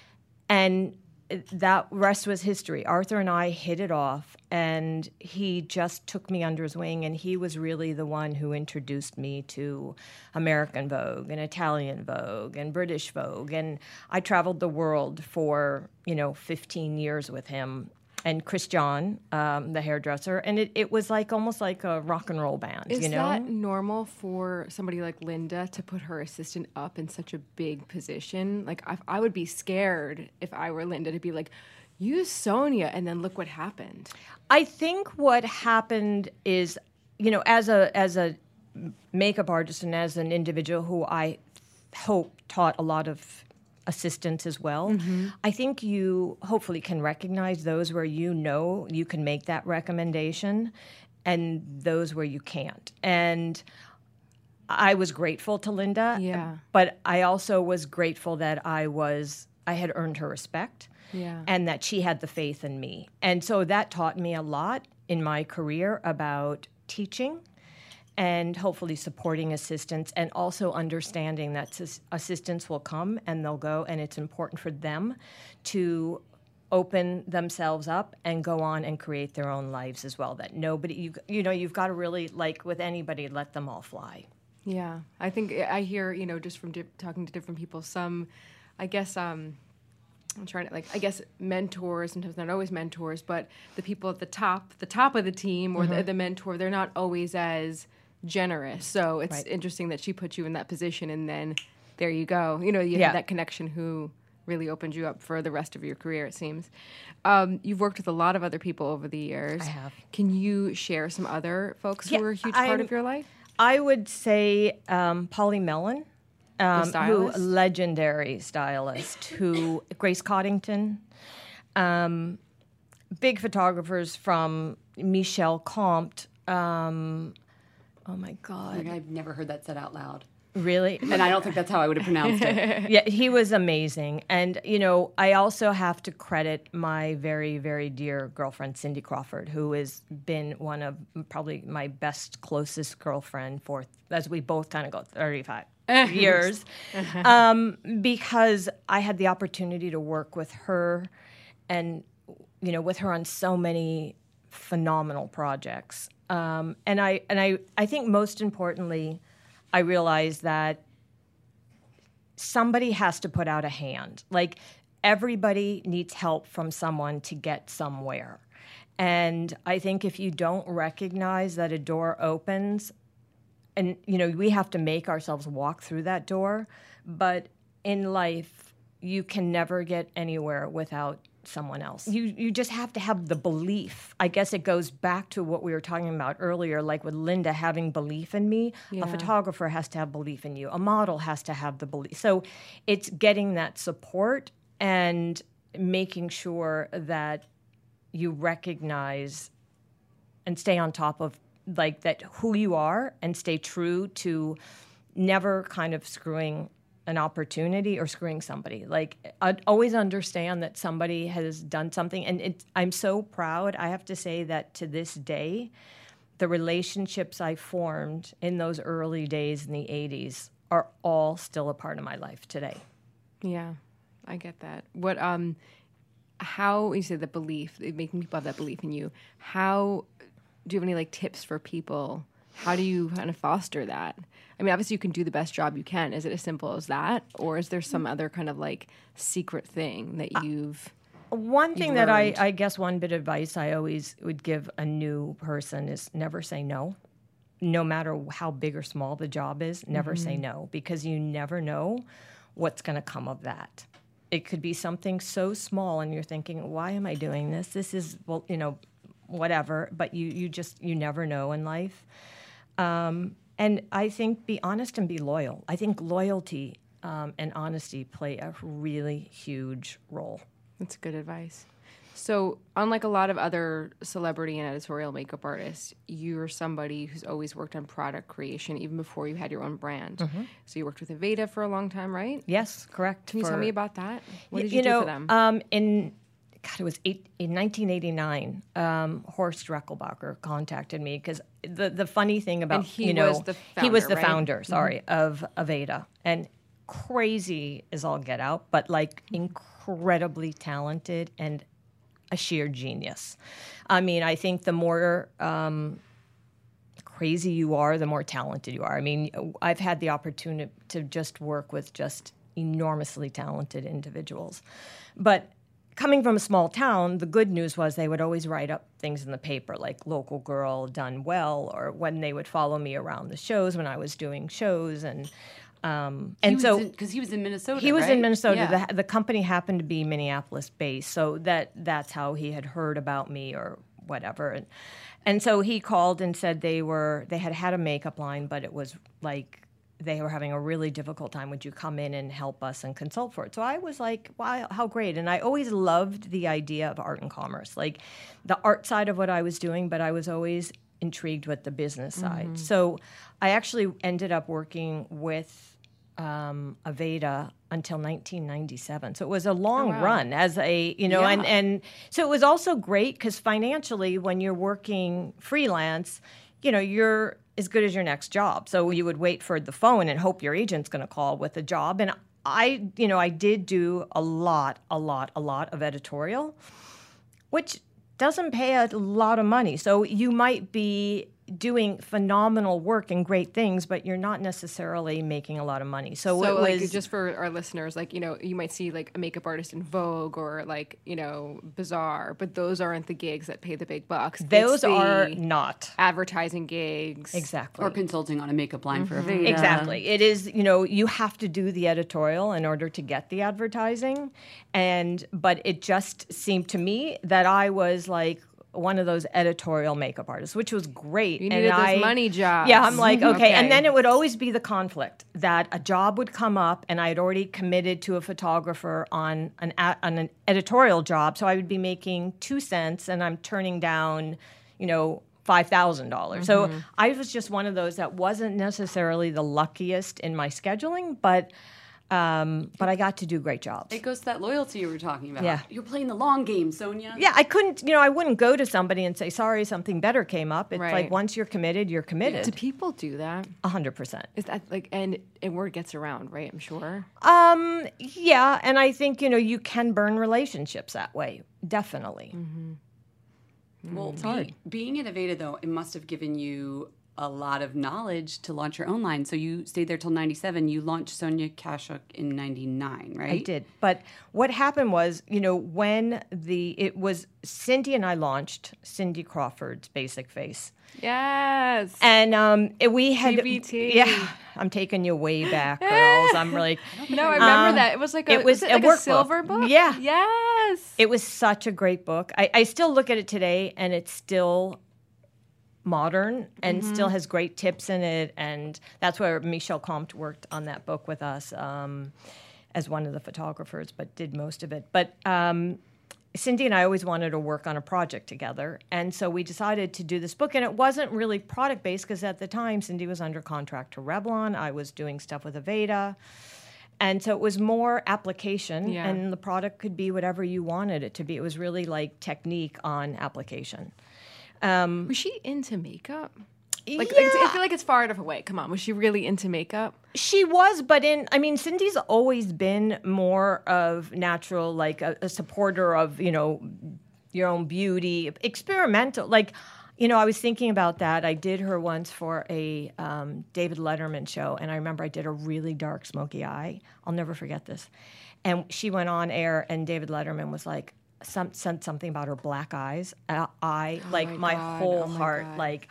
S8: and that rest was history. Arthur and I hit it off, and he just took me under his wing, and he was really the one who introduced me to American Vogue and Italian Vogue and British Vogue. And I traveled the world for, you know, fifteen years with him and Chris John, um, the hairdresser, and it, it was like almost like a rock and roll band,
S5: Is
S8: you know?
S5: that normal for somebody like Linda to put her assistant up in such a big position? Like, I, I would be scared if I were Linda to be like, use Sonia, and then look what happened.
S8: I think what happened is, you know, as a as a makeup artist and as an individual who I hope taught a lot of assistants as well, I think you hopefully can recognize those where you know you can make that recommendation and those where you can't. And I was grateful to Linda,
S5: Yeah.
S8: but I also was grateful that I was I had earned her respect.
S5: Yeah.
S8: And that she had the faith in me. And so that taught me a lot in my career about teaching and hopefully supporting assistants, and also understanding that sis- assistants will come and they'll go, and it's important for them to open themselves up and go on and create their own lives as well. That nobody, you you know, you've got to really, like with anybody, let them all fly.
S5: Yeah, I think I hear, you know, just from di- talking to different people, some, I guess, um, I'm trying to, like, I guess mentors, sometimes not always mentors, but the people at the top, the top of the team or mm-hmm. the, the mentor, they're not always as generous. So it's
S8: right.
S5: interesting that she put you in that position, and then there you go. You know, you
S8: yeah.
S5: had that connection who really opened you up for the rest of your career, it seems. Um, you've worked with a lot of other people over the years.
S8: I have.
S5: Can you share some other folks
S8: yeah,
S5: who were a huge
S8: I'm,
S5: part of your life?
S8: I would say um, Polly Mellon, um, who legendary stylist, who Grace Coddington, um, big photographers from Michel Comte. Um, oh my God!
S6: Like, I've never heard that said out loud.
S8: Really?
S6: And I don't think that's how I would have pronounced it.
S8: Yeah, he was amazing. And, you know, I also have to credit my very, very dear girlfriend, Cindy Crawford, who has been one of probably my best, closest girlfriend for, as we both kind of go, thirty-five years. Um, because I had the opportunity to work with her and, you know, with her on so many phenomenal projects. Um, and I and I, I think most importantly, I realized that somebody has to put out a hand. Like, everybody needs help from someone to get somewhere. And I think if you don't recognize that a door opens, and, you know, we have to make ourselves walk through that door, but in life, you can never get anywhere without someone else. You you just have to have the belief. I guess it goes back to what we were talking about earlier, like with Linda having belief in me.
S5: Yeah.
S8: A photographer has to have belief in you. A model has to have the belief. So it's getting that support and making sure that you recognize and stay on top of, like, that who you are and stay true to never kind of screwing an opportunity or screwing somebody. Like, I'd always understand that somebody has done something, and it, I'm so proud. I have to say that to this day, the relationships I formed in those early days in the eighties are all still a part of my life today.
S5: Yeah, I get that. What, um, how, you say the belief, making people have that belief in you, how, do you have any, like, tips for people? How do you kind of foster that? I mean, obviously you can do the best job you can. Is it as simple as that? Or is there some other kind of, like, secret thing that you've
S8: One thing
S5: you've
S8: that I,
S5: learned?
S8: I guess one bit of advice I always would give a new person is never say no. No matter how big or small the job is, never
S5: Mm-hmm.
S8: say no, because you never know what's going to come of that. It could be something so small and you're thinking, why am I doing this? This is, well, you know, whatever, but you, you just, you never know in life. Um, and I think be honest and be loyal. I think loyalty um, and honesty play a really huge role.
S5: That's good advice. So, unlike a lot of other celebrity and editorial makeup artists, you're somebody who's always worked on product creation, even before you had your own brand.
S8: Mm-hmm.
S5: So, you worked with Aveda for a long time, right?
S8: Yes, correct.
S5: Can you
S8: For-
S5: tell me about that? What
S8: Y-
S5: did you, do
S8: know,
S5: for them?
S8: Um, in God, it was eight, in nineteen eighty-nine. Um, Horst Reckelbacher contacted me because the the funny thing about
S5: And he
S8: you know
S5: was the
S8: he was
S5: founder,
S8: the
S5: right?
S8: founder, sorry, of Aveda, and crazy as all get out, but like incredibly talented and a sheer genius. I mean, I think the more um, crazy you are, the more talented you are. I mean, I've had the opportunity to just work with just enormously talented individuals. But coming from a small town, the good news was they would always write up things in the paper, like local girl done well, or when they would follow me around the shows when I was doing shows. And um, and so
S6: because he was in Minnesota,
S8: he was
S6: right?
S8: in Minnesota.
S6: Yeah.
S8: The, the company happened to be Minneapolis-based, so that that's how he had heard about me or whatever. And and so he called and said they were they had had a makeup line, but it was like they were having a really difficult time. Would you come in and help us and consult for it? So I was like, wow, how great. And I always loved the idea of art and commerce, like the art side of what I was doing, but I was always intrigued with the business side.
S5: Mm-hmm.
S8: So I actually ended up working with um, Aveda until nineteen ninety-seven. So it was a long
S5: Oh, wow.
S8: run as a, you know, and,
S6: Yeah.
S8: and so it was also great because financially when you're working freelance, you know, you're as good as your next job. So you would wait for the phone and hope your agent's going to call with a job. And I, you know, I did do a lot, a lot, a lot of editorial, which doesn't pay a lot of money. So you might be doing phenomenal work and great things, but you're not necessarily making a lot of money. So,
S5: So,
S8: it
S5: like,
S8: was
S5: just for our listeners, like, you know, you might see like a makeup artist in Vogue or like, you know, Bazaar, but those aren't the gigs that pay the big bucks. It's
S8: those
S5: the
S8: are not.
S5: advertising gigs.
S8: Exactly.
S6: Or consulting on a makeup line for a Aveda.
S8: Exactly. It is, you know, you have to do the editorial in order to get the advertising. And, but it just seemed to me that I was like one of those editorial makeup artists, which was great.
S5: You
S8: and
S5: needed those
S8: I,
S5: money jobs.
S8: Yeah, I'm like, okay.
S5: Okay.
S8: And then it would always be the conflict that a job would come up and I had already committed to a photographer on an, a- on an editorial job. So I would be making two cents and I'm turning down, you know, five thousand dollars. So I was just one of those that wasn't necessarily the luckiest in my scheduling, but um, but I got to do great jobs.
S6: It goes to that loyalty you were talking about.
S8: Yeah.
S6: You're playing the long game, Sonia.
S8: Yeah, I couldn't, you know, I wouldn't go to somebody and say, sorry, something better came up. It's
S5: Right.
S8: like once you're committed, you're
S5: Do
S8: committed.
S5: people do that?
S8: one hundred percent.
S5: Is that like, and and word gets around, right? I'm sure.
S8: Um, yeah, and I think, you know, you can burn relationships that way. Definitely.
S6: Well, be, being at Aveda, though, it must have given you a lot of knowledge to launch your own line. So you stayed there till ninety-seven. You launched Sonia Kashuk in ninety-nine, right?
S8: I did. But what happened was, you know, when the, it was Cindy and I launched Cindy Crawford's Basic Face.
S5: Yes.
S8: And um, it- we had,
S5: C B T.
S8: yeah, I'm taking you way back, girls. I'm really,
S5: No, I remember
S8: Um,
S5: that. It was like a,
S8: it was
S5: it
S8: a
S5: like a,
S8: workbook.
S5: silver book?
S8: Yeah.
S5: Yes.
S8: it was such a great book. I, I still look at it today and it's still modern and still has great tips in it. And that's where Michel Comte worked on that book with us um, as one of the photographers, but did most of it. But um, Cindy and I always wanted to work on a project together. And so we decided to do this book. And it wasn't really product-based because at the time, Cindy was under contract to Revlon. I was doing stuff with Aveda. And so it was more application,
S5: Yeah.
S8: and the product could be whatever you wanted it to be. It was really like technique on application. Um,
S5: Was she into makeup? Like,
S8: yeah,
S5: I feel like it's far enough away. Come on. Was she really into makeup?
S8: she was, but in, I mean, Cindy's always been more of natural, like a, a supporter of, you know, your own beauty, experimental. Like, you know, I was thinking about that. I did her once for a um, David Letterman show, and I remember I did a really dark, smoky eye. I'll never forget this. And she went on air, and David Letterman was like, some, said something about her black eyes. Uh, I, like,
S5: my
S8: my,
S5: God.
S8: whole
S5: Oh, my
S8: heart,
S5: God.
S8: like,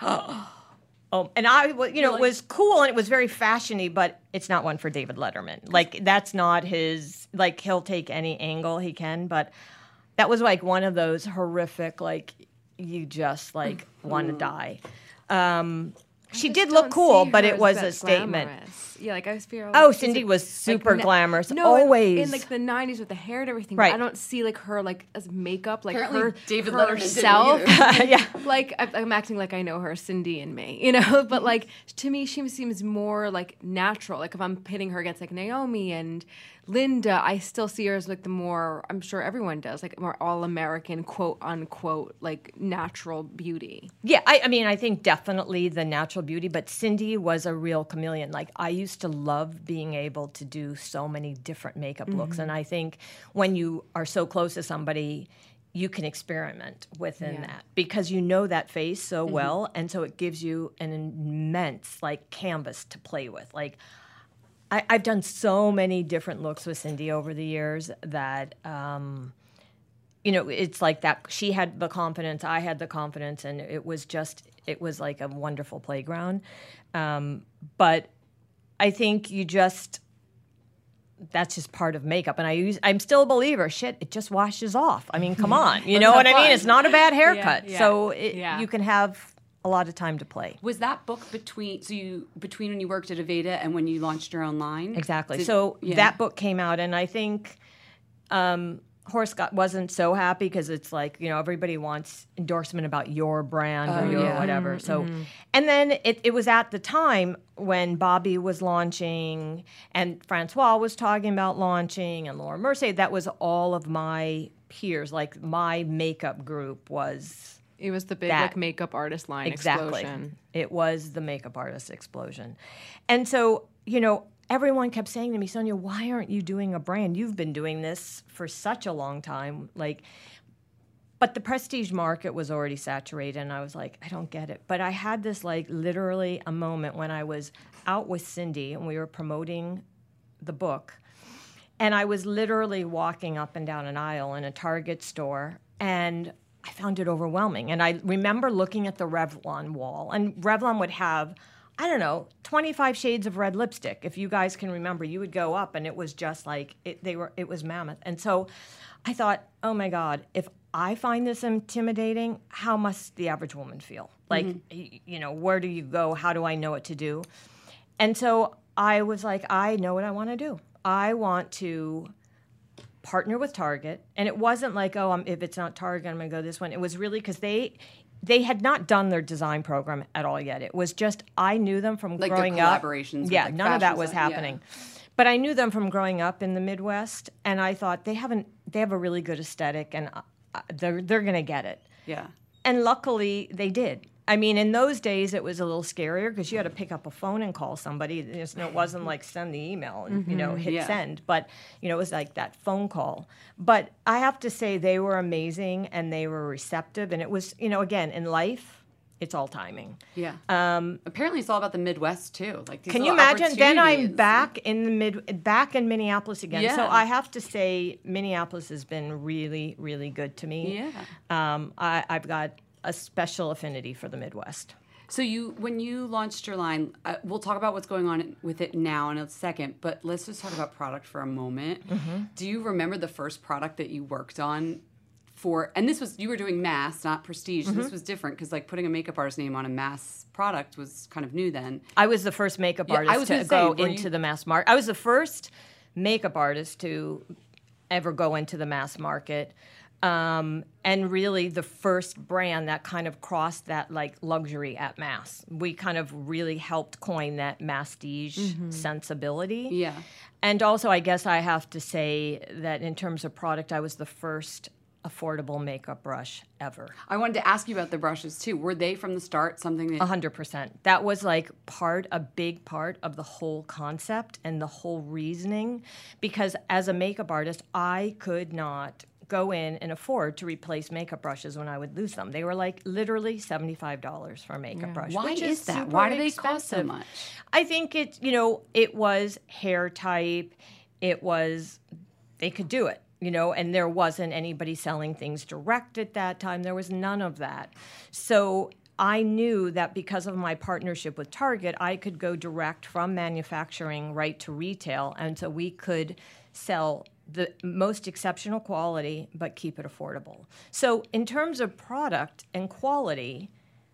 S8: oh, and I, wa- you know, it was cool and it was very fashiony, but it's not one for David Letterman. Like, that's not his, like, he'll take any angle he can, but that was like one of those horrific, like, you just, like, want to die. Um, she
S5: just
S8: did look
S5: don't
S8: cool,
S5: see
S8: but
S5: her
S8: it
S5: as
S8: was
S5: that
S8: a statement.
S5: glamorous. Yeah, like I feel.
S8: Oh,
S5: like she's
S8: Cindy
S5: a-
S8: was super
S5: na-
S8: glamorous,
S5: No, in-
S8: always.
S5: in, like the nineties with the hair and everything.
S8: Right.
S5: I don't see like her like as makeup, like
S6: Apparently
S5: her
S6: David Letterman didn't
S5: herself.
S6: either.
S8: Yeah.
S5: Like I- I'm acting like I know her, Cindy and me, you know. But like to me, she seems more like natural. Like if I'm pitting her against like Naomi and Linda, I still see her as like the more, I'm sure everyone does, like more all American, quote unquote, like natural beauty.
S8: Yeah, I, I mean, I think definitely the natural beauty, but Cindy was a real chameleon. Like, I used to love being able to do so many different makeup looks. And I think when you are so close to somebody, you can experiment within that because you know that face so well. And so it gives you an immense, like, canvas to play with. Like, I, I've done so many different looks with Cindy over the years that, um, you know, it's like that. She had the confidence, I had the confidence, and it was just, it was like a wonderful playground. Um, but I think you just, that's just part of makeup. And I use, I'm still a believer. Shit, it just washes off. I mean, come on. You know what I mean? It's not a bad haircut.
S5: yeah,
S8: so it,
S5: yeah.
S8: you can have a lot of time to play.
S6: Was that book between so you between when you worked at Aveda and when you launched your own line?
S8: Exactly.
S6: Did-
S8: so
S6: yeah.
S8: that book came out, and I think um, Horace Scott wasn't so happy because it's like, you know, everybody wants endorsement about your brand or your
S6: yeah.
S8: whatever. So, and then it, it was at the time when Bobby was launching and Francois was talking about launching and Laura Mercier. That was all of my peers. Like, my makeup group was...
S5: It was the big
S8: That-
S5: like makeup artist line
S8: Exactly.
S5: explosion.
S8: It was the makeup artist explosion. And so, you know, everyone kept saying to me, Sonia, why aren't you doing a brand? You've been doing this for such a long time. Like, but the prestige market was already saturated, and I was like, I don't get it. But I had this, like, literally a moment when I was out with Cindy, and we were promoting the book, and I was literally walking up and down an aisle in a Target store, and I found it overwhelming. And I remember looking at the Revlon wall, and Revlon would have, I don't know, twenty-five shades of red lipstick. If you guys can remember, you would go up and it was just like, it, they were, it was mammoth. And so I thought, oh my God, if I find this intimidating, how must the average woman feel? Like, y- you know, where do you go? How do I know what to do? And so I was like, I know what I want to do. I want to partner with Target. And it wasn't like, oh, I'm, if it's not Target, I'm going to go this one. It was really because they... They had not done their design program at all yet. It was just, I knew them from
S6: Like
S8: growing
S6: their
S8: up.
S6: collaborations with,
S8: Yeah,
S6: like,
S8: none of that
S6: fashion
S8: was
S6: design-
S8: happening.
S6: yeah.
S8: But I knew them from growing up in the Midwest, and I thought they haven't. They have a really good aesthetic, and uh, they're they're going to get it.
S6: Yeah.
S8: And luckily, they did. I mean, in those days, it was a little scarier because you had to pick up a phone and call somebody. There's no- It wasn't like send the email and, you know, hit
S6: Yeah.
S8: send. But, you know, it was like that phone call. But I have to say they were amazing, and they were receptive. And it was, you know, again, in life, it's all timing.
S6: Yeah. Um, Apparently, it's all about the Midwest too. Like, these
S8: Can you
S6: little
S8: imagine? Then I'm
S6: opportunities.
S8: back in the mid, back in Minneapolis again. So
S6: Yeah.
S8: I have to say, Minneapolis has been really, really good to me.
S6: Yeah.
S8: Um, I, I've got a special affinity for the Midwest.
S6: So you, when you launched your line, uh, we'll talk about what's going on with it now in a second. But let's just talk about product for a moment.
S8: Mm-hmm.
S6: Do you remember the first product that you worked on? For, and this was, you were doing mass, not prestige. So
S8: Mm-hmm.
S6: this was different because, like, putting a makeup artist name on a mass product was kind of new then.
S8: I was the first makeup
S6: Yeah, I
S8: artist
S6: was
S8: to
S6: gonna say,
S8: go
S6: were
S8: into
S6: you-
S8: the mass market. I was the first makeup artist to ever go into the mass market. Um, and really the first brand that kind of crossed that, like, luxury at mass. We kind of really helped coin that masstige sensibility.
S6: Yeah.
S8: And also, I guess I have to say that in terms of product, I was the first affordable makeup brush ever.
S6: I wanted to ask you about the brushes too. Were they from the start something that
S8: A hundred percent. That was like part, a big part of the whole concept and the whole reasoning. Because as a makeup artist, I could not go in and afford to replace makeup brushes when I would lose them. They were like literally seventy-five dollars for a makeup brush.
S6: Why
S8: which
S6: is that?
S8: super
S6: Why do they cost so
S8: expensive.
S6: much?
S8: I think it, you know, it was hair type. It was, they could do it. You know, and there wasn't anybody selling things direct at that time. There was none of that. So I knew that because of my partnership with Target, I could go direct from manufacturing right to retail. And so we could sell the most exceptional quality, but keep it affordable. So in terms of product and quality,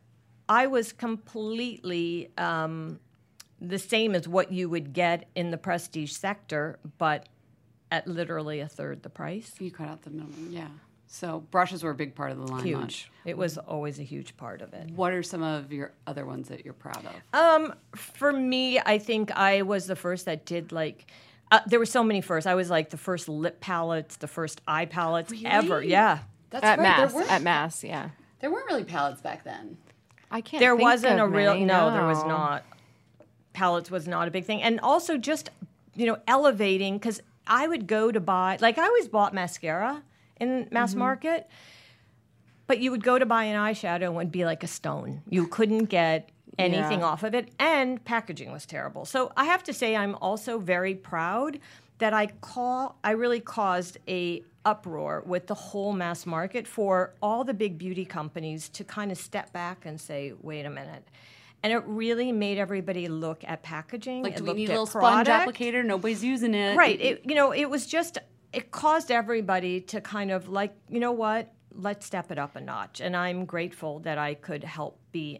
S8: I was completely um, the same as what you would get in the prestige sector, but at literally a third the price.
S6: You cut out the middle, yeah. So brushes were a big part of the line.
S8: Huge. It was always a huge part of it.
S6: What are some of your other ones that you're proud of?
S8: Um, for me, I think I was the first that did like. Uh, there were so many firsts. I was like the first lip palettes, the first eye palettes ever. Yeah.
S6: That's
S5: At
S6: right.
S5: mass,
S6: There weren't,
S5: at mass, yeah.
S6: there weren't really palettes back then.
S5: I can't.
S8: There
S5: think
S8: wasn't
S5: of
S8: a real
S5: many,
S8: no, there was
S5: no.
S8: not. Palettes was not a big thing, and also just you know elevating because I would go to buy like I always bought mascara in mass
S5: Mm-hmm.
S8: market, but you would go to buy an eyeshadow and it would be like a stone. You couldn't get anything
S5: Yeah.
S8: off of it, and packaging was terrible. So I have to say I'm also very proud that I call I really caused a uproar with the whole mass market for all the big beauty companies to kind of step back and say, wait a minute. And it really made everybody look at packaging.
S6: Like,
S8: it
S6: do we
S8: looked
S6: need a
S8: at
S6: little sponge
S8: product.
S6: applicator? Nobody's using it.
S8: Right. It, you know, it was just, it caused everybody to kind of like, you know what, let's step it up a notch. And I'm grateful that I could help be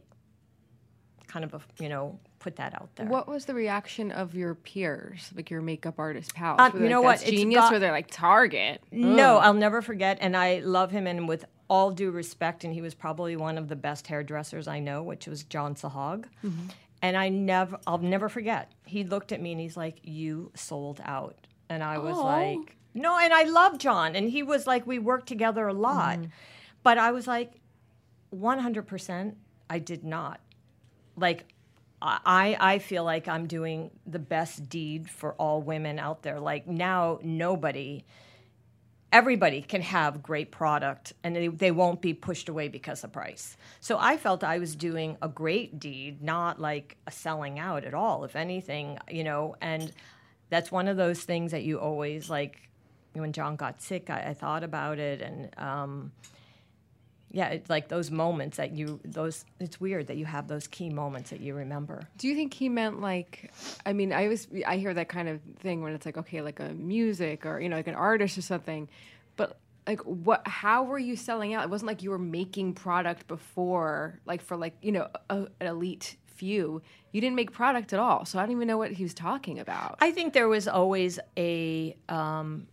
S8: kind of, a, you know, put that out there.
S5: What was the reaction of your peers, like your makeup artist pals?
S8: Um,
S5: Were
S8: you
S5: they
S8: know
S5: like,
S8: what?
S5: That's
S8: It's
S5: genius,
S8: got-
S5: or they're like Target?
S8: No,
S5: Ugh.
S8: I'll never forget, and I love him, and with all due respect, and he was probably one of the best hairdressers I know, which was John Sahag.
S5: Mm-hmm.
S8: And I never, I'll never forget. He looked at me and he's like, "You sold out," and I was like, "No." And I love John, and he was like, we worked together a lot,
S5: Mm-hmm.
S8: but I was like, one hundred percent, I did not. Like, I, I feel like I'm doing the best deed for all women out there. Like now, nobody, everybody can have great product and they, they won't be pushed away because of price. So I felt I was doing a great deed, not like a selling out at all, if anything, you know, and that's one of those things that you always like, when John got sick, I, I thought about it and, um, yeah, it's like those moments that you, those, it's weird that you have those key moments that you remember.
S5: Do you think he meant like, I mean, I always, I hear that kind of thing when it's like, okay, like a music or, you know, like an artist or something, but like what, how were you selling out? It wasn't like you were making product before, like for like, you know, a, an elite few. You didn't make product at all. So I don't even know what he was talking about.
S8: I think there was always a, um,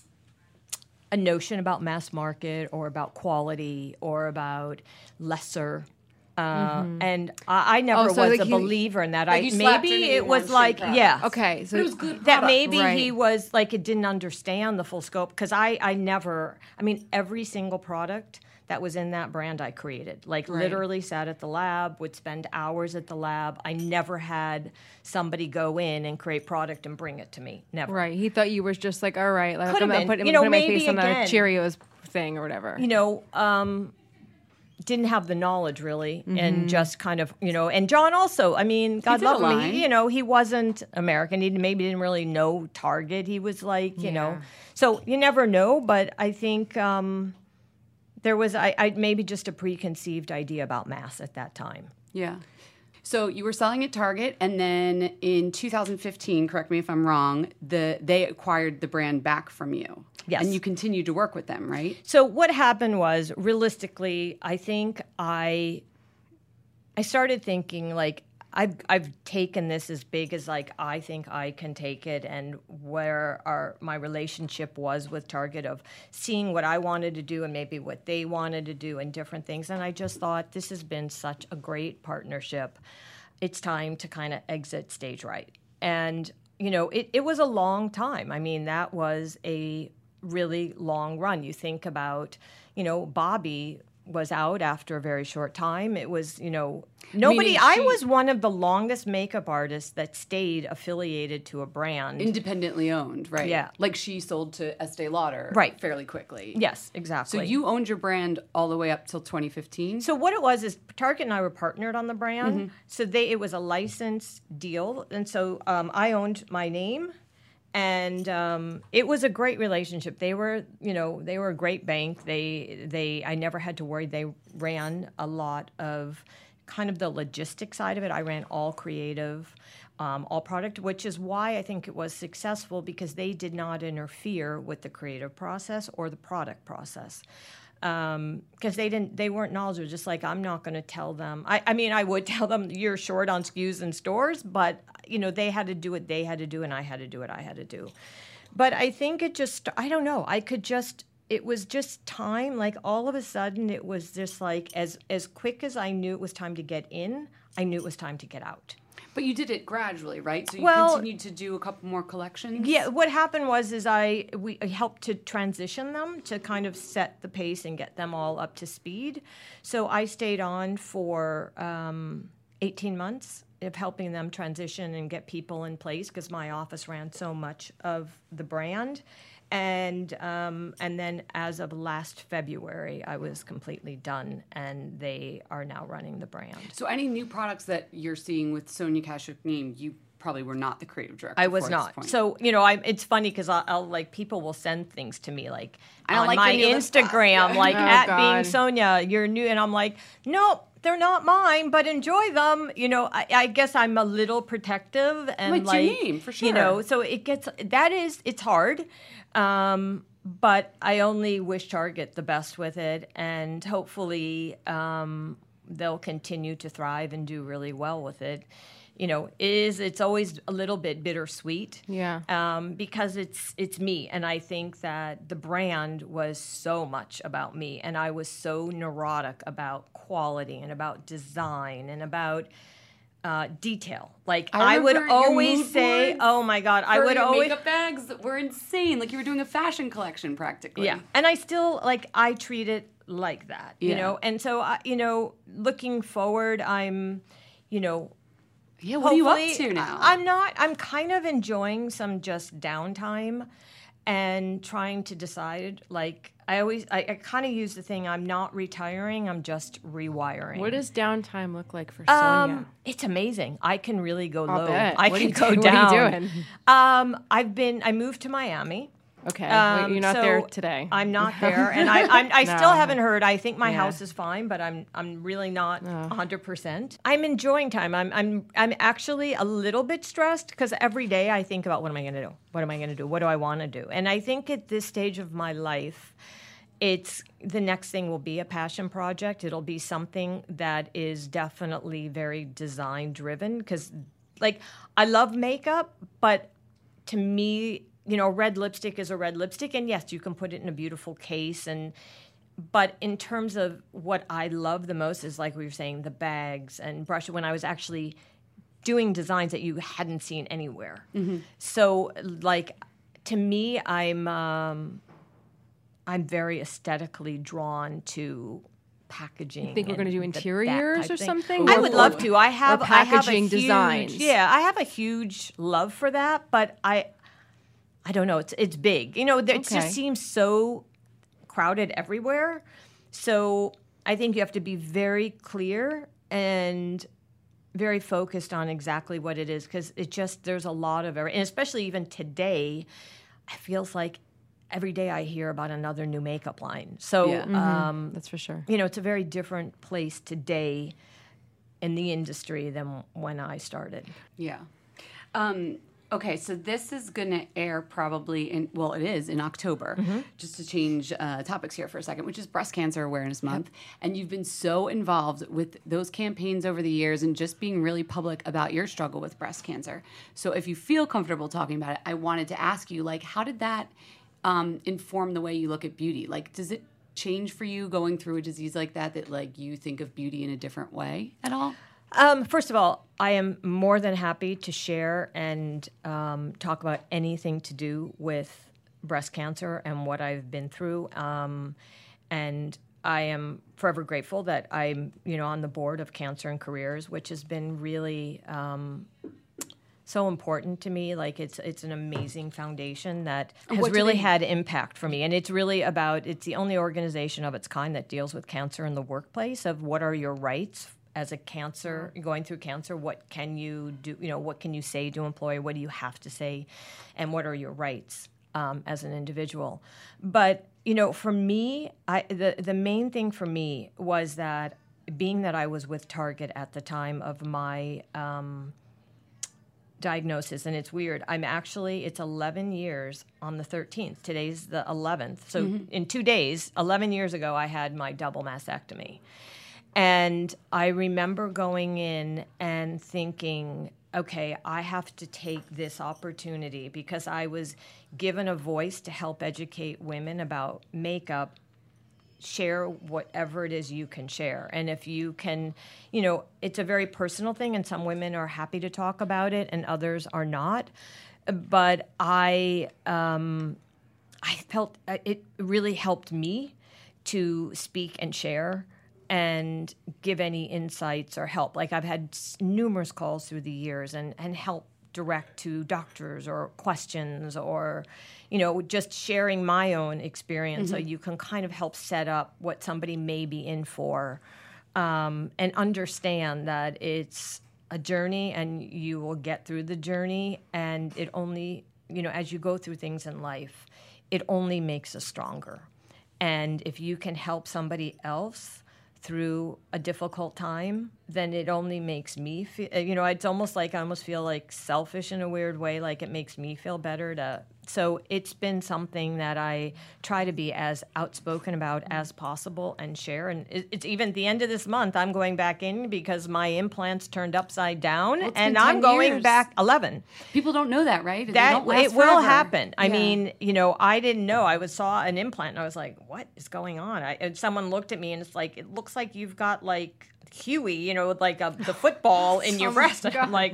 S8: a notion about mass market or about quality or about lesser. Uh, mm-hmm. And I, I never
S5: oh, so
S8: was
S5: like
S8: a
S5: he,
S8: believer in that.
S6: Like
S8: I
S6: you slapped
S8: maybe
S6: your
S8: it
S6: name
S8: was
S6: on
S8: like,
S6: shit
S8: yeah.
S5: Okay. So
S6: but it was good
S8: that
S6: product.
S8: maybe
S5: Right.
S8: he was like, it didn't understand the full scope. Because I, I never, I mean, every single product that was in that brand I created. Like
S5: Right.
S8: literally sat at the lab, would spend hours at the lab. I never had somebody go in and create product and bring it to me. Never.
S5: Right. He thought you were just like, all right, like
S8: Could
S5: I'm
S8: have
S5: gonna put,
S8: been.
S5: I'm
S8: You know,
S5: putting my
S8: maybe
S5: face on
S8: again-
S5: a Cheerios thing or whatever.
S8: You know, um, didn't have the knowledge really,
S5: Mm-hmm.
S8: and just kind of, you know, and John also, I mean, God
S6: did
S8: love him,
S6: align.
S8: he, you know, he wasn't American. He maybe didn't really know Target. He was like, you know,
S5: Yeah.
S8: so you never know, but I think um, there was, I, I maybe just a preconceived idea about mass at that time.
S6: Yeah. So you were selling at Target, and then in two thousand fifteen, correct me if I'm wrong, the they acquired the brand back from you.
S8: Yes.
S6: And you continued to work with them, right?
S8: So what happened was, realistically, I think I I started thinking like I've I've taken this as big as like I think I can take it, and where our my relationship was with Target of seeing what I wanted to do and maybe what they wanted to do and different things. And I just thought this has been such a great partnership. It's time to kind of exit stage right. And you know, it, it was a long time. I mean, that was a really long run. You think about, you know, Bobby was out after a very short time. It was, you know, nobody,
S6: Meaning
S8: I
S6: she-
S8: was one of the longest makeup artists that stayed affiliated to a brand.
S6: Independently owned, right?
S8: Yeah.
S6: Like she sold to Estee Lauder
S8: Right.
S6: fairly quickly.
S8: Yes,
S6: So
S8: exactly.
S6: you owned your brand all the way up till twenty fifteen?
S8: So what it was is Target and I were partnered on the brand.
S6: Mm-hmm.
S8: So they it was a license deal, and so um, I owned my name, and um, it was a great relationship. They were, you know, they were a great bank. They they I never had to worry. They ran a lot of kind of the logistic side of it. I ran all creative. Um, all product, which is why I think it was successful, because they did not interfere with the creative process or the product process. Um, because they didn't, they weren't knowledgeable. Just like I'm not going to tell them. I, I mean, I would tell them you're short on S K Us in stores, but you know they had to do what they had to do, and I had to do what I had to do. But I think it just, I don't know. I could just, it was just time. Like all of a sudden, it was just like as as quick as I knew it was time to get in, I knew it was time to get out.
S6: But you did it gradually, right? So you
S8: Well-
S6: continued to do a couple more collections?
S8: Yeah, what happened was is I we I helped to transition them to kind of set the pace and get them all up to speed. So I stayed on for um, eighteen months of helping them transition and get people in place, because my office ran so much of the brand. And um, and then as of last February, I was completely done, and they are now running the brand.
S6: So any new products that you're seeing with Sonia Kashuk-Neem, you probably were not the creative director
S8: I was
S6: for at this
S8: not.
S6: point.
S8: So you know, I it's funny because I'll, I'll like people will send things to me like
S6: I don't
S8: on
S6: like
S8: my
S6: any of this stuff.
S8: Instagram, like
S5: Oh,
S8: at
S5: God.
S8: being Sonia, you're new, and I'm like, nope, they're not mine, but enjoy them. You know, I, I guess I'm a little protective and
S6: Well, it's your
S8: like
S6: name, for
S8: You know,
S6: sure.
S8: so it gets that is it's hard. Um, but I only wish Target the best with it, and hopefully um, they'll continue to thrive and do really well with it. You know, it is it's always a little bit bittersweet,
S5: Yeah.
S8: um, because it's it's me, and I think that the brand was so much about me, and I was so neurotic about quality and about design and about uh, detail. Like
S6: I
S8: I, would
S6: remember your
S8: always
S6: mood
S8: say,
S6: boards
S8: "Oh my God!" I
S6: For
S8: would
S6: your
S8: always
S6: makeup bags were insane. Like you were doing a fashion collection practically.
S8: Yeah, and I still like I treat it like that, you
S6: Yeah.
S8: know. And so, I, you know, looking forward, I'm, you know,
S6: Yeah, what are you up
S8: Hopefully,
S6: to now?
S8: I'm not. I'm kind of enjoying some just downtime and trying to decide. Like, I always, I, I kind of use the thing, I'm not retiring, I'm just rewiring.
S5: What does downtime look like for
S8: Um,
S5: Sonia?
S8: it's amazing. I can really go
S5: I'll
S8: low.
S5: bet.
S8: I
S5: What
S8: can
S5: are you
S8: go
S5: do- what
S8: down.
S5: are you doing?
S8: Um, I've been. I moved to Miami.
S5: Okay,
S8: Um,
S5: wait, you're not
S8: so
S5: there today.
S8: I'm not there, and I, I'm, I still
S5: No.
S8: haven't heard. I think my
S5: Yeah.
S8: house is fine, but I'm I'm really not one hundred percent. I'm enjoying time. I'm I'm I'm actually a little bit stressed because every day I think about what am I going to do? What am I going to do? What do I want to do? And I think at this stage of my life, it's the next thing will be a passion project. It'll be something that is definitely very design driven because, like, I love makeup, but to me, you know, red lipstick is a red lipstick, and yes, you can put it in a beautiful case. And but in terms of what I love the most is, like we were saying, the bags and brush. When I was actually doing designs that you hadn't seen anywhere, so like to me, I'm um, I'm very aesthetically drawn to packaging.
S5: You think we're
S8: and
S5: gonna do
S8: the- that
S5: interiors
S8: type
S5: or
S8: thing.
S5: something?
S8: I
S5: Or-
S8: would
S5: or-
S8: love to. I have
S5: or
S8: I have a
S5: packaging
S8: huge-
S5: designs.
S8: Yeah, I have a huge love for that, but I I don't know. It's it's big. You know, there- it
S5: Okay.
S8: just seems so crowded everywhere. So I think you have to be very clear and very focused on exactly what it is because it just there's a lot of every, and especially even today, it feels like every day I hear about another new makeup line. So
S6: Yeah.
S8: um,
S5: That's for sure.
S8: you know, it's a very different place today in the industry than when I started.
S6: Yeah. Um, okay, so this is going to air probably in, well, it is in October, just to change uh, topics here for a second, which is Breast Cancer Awareness Month. And you've been so involved with those campaigns over the years and just being really public about your struggle with breast cancer. So if you feel comfortable talking about it, I wanted to ask you, like, how did that um, inform the way you look at beauty? Like, does it change for you going through a disease like that, that, like, you think of beauty in a different way at all?
S8: Um, first of all, I am more than happy to share and um, talk about anything to do with breast cancer and what I've been through. Um, and I am forever grateful that I'm, you know, on the board of Cancer and Careers, which has been really um, so important to me. Like it's it's an amazing foundation that has
S6: what do
S8: really
S6: they-
S8: had impact for me. And it's really about it's the only organization of its kind that deals with cancer in the workplace. Of what are your rights as a cancer going through cancer? What can you do? You know, what can you say to an employer? What do you have to say? And what are your rights um, as an individual? But you know, for me, I the the main thing for me was that being that I was with Target at the time of my um, diagnosis, and it's weird. I'm actually, it's eleven years on the thirteenth. Today's the eleventh. So in two days, eleven years ago, I had my double mastectomy. And I remember going in and thinking, okay, I have to take this opportunity because I was given a voice to help educate women about makeup. Share whatever it is you can share. And if you can, you know, it's a very personal thing, and some women are happy to talk about it and others are not. But I, um, I felt uh, it really helped me to speak and share and give any insights or help. Like I've had s- numerous calls through the years and, and help direct to doctors or questions or, you know, just sharing my own experience so you can kind of help set up what somebody may be in for um, and understand that it's a journey and you will get through the journey, and it only, you know, as you go through things in life, it only makes us stronger. And if you can help somebody else through a difficult time, then it only makes me feel, you know, it's almost like I almost feel like selfish in a weird way, like it makes me feel better to, so it's been something that I try to be as outspoken about as possible and share. And it, it's even at the end of this month, I'm going back in because my implants turned upside down
S6: Well, it's
S8: and
S6: been
S8: I'm
S6: ten
S8: going
S6: years.
S8: back eleven.
S6: People don't know that, right? They
S8: That
S6: don't last
S8: it will
S6: forever.
S8: happen. I
S6: Yeah.
S8: mean, you know, I didn't know. I was saw an implant and I was like, "What is going on?" I, and someone looked at me and it's like, "It looks like you've got like Huey, you know, with like a, the football in your breast." I'm like,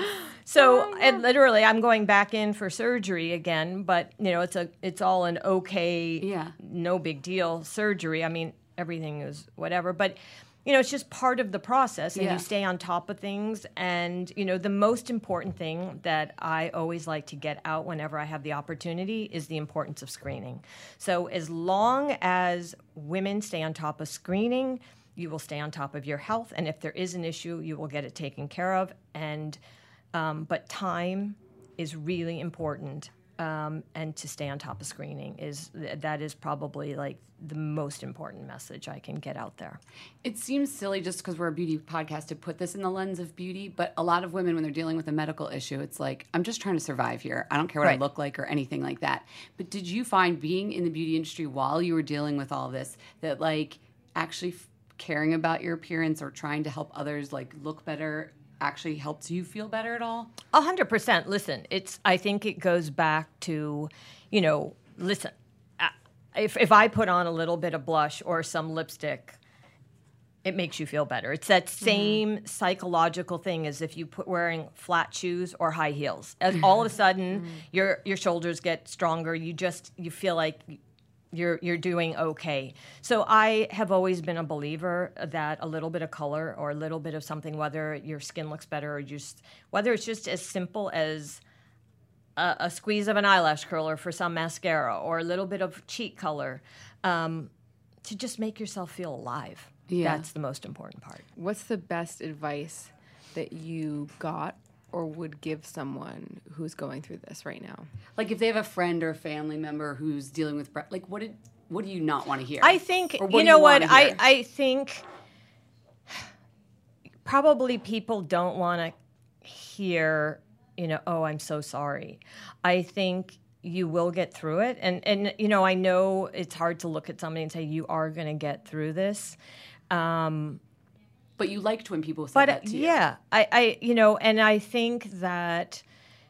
S8: so and literally, I'm going back in for surgery again. But you know, it's a it's all an okay,
S6: Yeah.
S8: no big deal surgery. I mean, everything is whatever, but. you know, it's just part of the process, and
S6: Yeah.
S8: you stay on top of things. And, you know, the most important thing that I always like to get out whenever I have the opportunity is the importance of screening. So as long as women stay on top of screening, you will stay on top of your health. And if there is an issue, you will get it taken care of. And, um, but time is really important. Um, and to stay on top of screening is that is probably like the most important message I can get out there.
S6: It seems silly just because we're a beauty podcast to put this in the lens of beauty, but a lot of women, when they're dealing with a medical issue, it's like, I'm just trying to survive here. I don't care what I
S8: Right.
S6: look like or anything like that. But did you find being in the beauty industry while you were dealing with all this, that like actually f- caring about your appearance or trying to help others like look better actually helps you feel better at all?
S8: A hundred percent. Listen, it's. I think it goes back to, you know, listen. uh, If if I put on a little bit of blush or some lipstick, it makes you feel better. It's that same psychological thing as if you put wearing flat shoes or high heels. As all of a sudden, your your shoulders get stronger. You just you feel like you're you're doing okay. So I have always been a believer that a little bit of color or a little bit of something, whether your skin looks better or just whether it's just as simple as a, a squeeze of an eyelash curler for some mascara or a little bit of cheek color, um, to just make yourself feel alive.
S6: Yeah.
S8: That's the most important part.
S5: What's the best advice that you got or would give someone who's going through this right now?
S6: Like if they have a friend or a family member who's dealing with bre- like what did what do you not want to hear?
S8: I think
S6: Or
S8: you
S6: do
S8: know what
S6: wanna
S8: I
S6: hear?
S8: I think probably people don't want to hear, you know, oh, I'm so sorry. I think you will get through it, and and you know, I know it's hard to look at somebody and say you are going to get through this. Um,
S6: But you liked when people said
S8: but
S6: that to you.
S8: yeah, I, I, you know, and I think that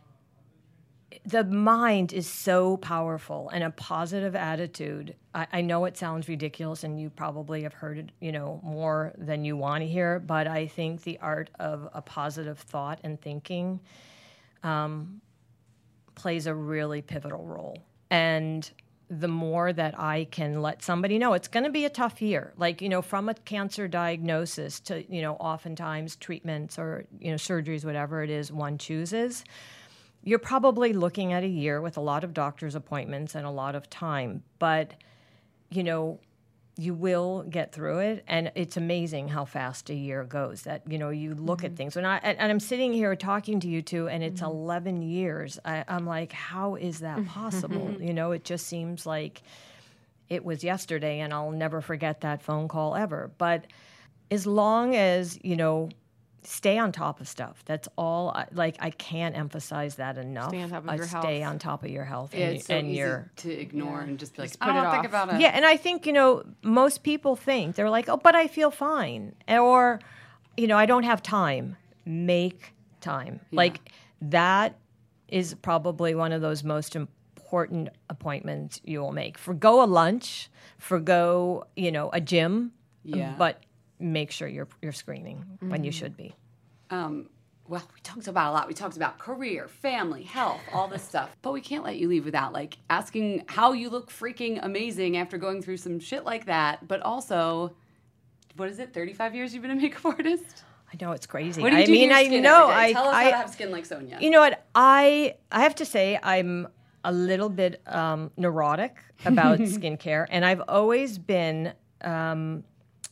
S8: the mind is so powerful, and a positive attitude. I, I know it sounds ridiculous, and you probably have heard it, you know, more than you want to hear. But I think the art of a positive thought and thinking um, plays a really pivotal role. And the more that I can let somebody know, it's going to be a tough year. Like, you know, from a cancer diagnosis to, you know, oftentimes treatments or, you know, surgeries, whatever it is one chooses, you're probably looking at a year with a lot of doctor's appointments and a lot of time. But, you know, you will get through it, and it's amazing how fast a year goes. That, you know, you look
S5: Mm-hmm.
S8: at things, and I and I'm sitting here talking to you two, and it's mm-hmm. eleven years. I, I'm like, how is that possible? You know, it just seems like it was yesterday, and I'll never forget that phone call ever. But as long as, you know, stay on top of stuff. That's all. I, like I can't emphasize that enough.
S5: Stay on top of
S8: Uh,
S5: your
S8: stay
S5: health.
S8: on top of your health
S6: Yeah,
S8: and,
S6: it's so
S8: and
S6: easy
S8: your
S6: to ignore and just be like,
S5: Just
S6: I
S5: put
S6: don't
S5: it
S6: think
S5: off.
S6: about it.
S8: yeah, and I think, you know, most people think, they're like, oh, but I feel fine. Or, you know, I don't have time. Make time. Like, that is probably one of those most important appointments you will make. Forgo a lunch, forgo, you know, a gym,
S6: Yeah.
S8: but make sure you're, you're screening when you should be.
S6: Um, well, we talked about a lot. We talked about career, family, health, all this stuff. But we can't let you leave without like asking how you look freaking amazing after going through some shit like that. But also, what is it? thirty-five years you've been a makeup artist?
S8: I know, it's crazy.
S6: What do you
S8: I
S6: do to
S8: mean,
S6: your
S8: I
S6: skin
S8: know.
S6: every day?
S8: I,
S6: Tell us
S8: I,
S6: how to have skin like Sonia.
S8: You know what? I I have to say I'm a little bit um, neurotic about skincare, and I've always been. Um,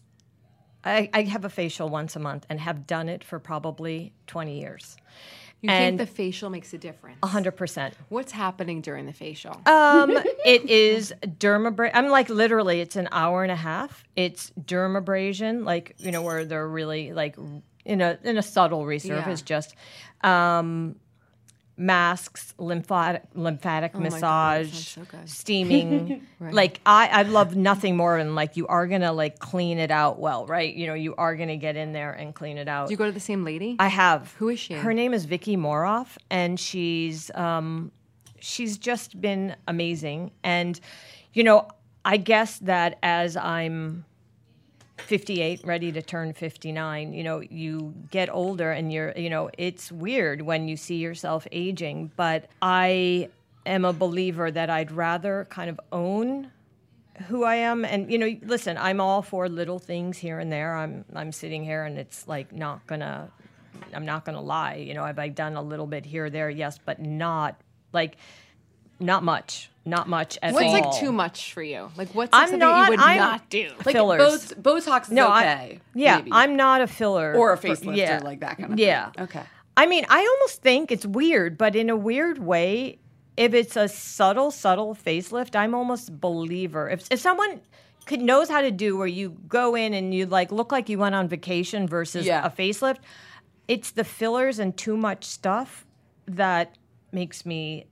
S8: I, I have a facial once a month and have done it for probably twenty years.
S5: You
S8: And-
S5: think the facial makes a difference?
S8: A hundred percent.
S5: What's happening during the facial?
S8: Um, it is dermabrasion. I'm like literally, it's an hour and a half. It's dermabrasion, like, you know, where they're really like in a in a subtle resurface,
S5: Yeah.
S8: just um, masks, lymphatic lymphatic
S5: Oh my God, that
S8: massage,
S5: sounds so good.
S8: steaming.
S5: Right.
S8: Like I, I love nothing more than like you are gonna like clean it out well, right? You know, you are gonna get in there and clean it out.
S5: Do you go to the same lady?
S8: I have.
S5: Who is she?
S8: Her name is Vicky Moroff, and she's um, she's just been amazing. And you know, I guess that as I'm fifty-eight, ready to turn fifty-nine, you know, you get older, and you're, you know, it's weird when you see yourself aging. But I am a believer that I'd rather kind of own who I am. And, you know, listen, I'm all for little things here and there. I'm I'm sitting here and it's like not gonna, I'm not gonna lie. You know, have I done a little bit here or there? Yes, but not like, not much. Not much at
S5: What's
S8: all.
S5: like too much for you? Like what's
S8: I'm
S5: something
S8: not-
S5: you would
S8: I'm-
S5: not do?
S6: Like
S8: Fillers.
S6: Both, Botox is
S8: No, I-
S6: okay.
S8: Yeah,
S6: maybe.
S8: I'm not a filler.
S6: Or a
S8: for-
S6: facelifter,
S8: yeah.
S6: like that kind of
S8: yeah.
S6: thing. Okay.
S8: I mean, I almost think it's weird, but in a weird way, if it's a subtle, subtle facelift, I'm almost a believer. If, if someone could, knows how to do where you go in and you like look like you went on vacation versus
S6: Yeah.
S8: a facelift, it's the fillers and too much stuff that makes me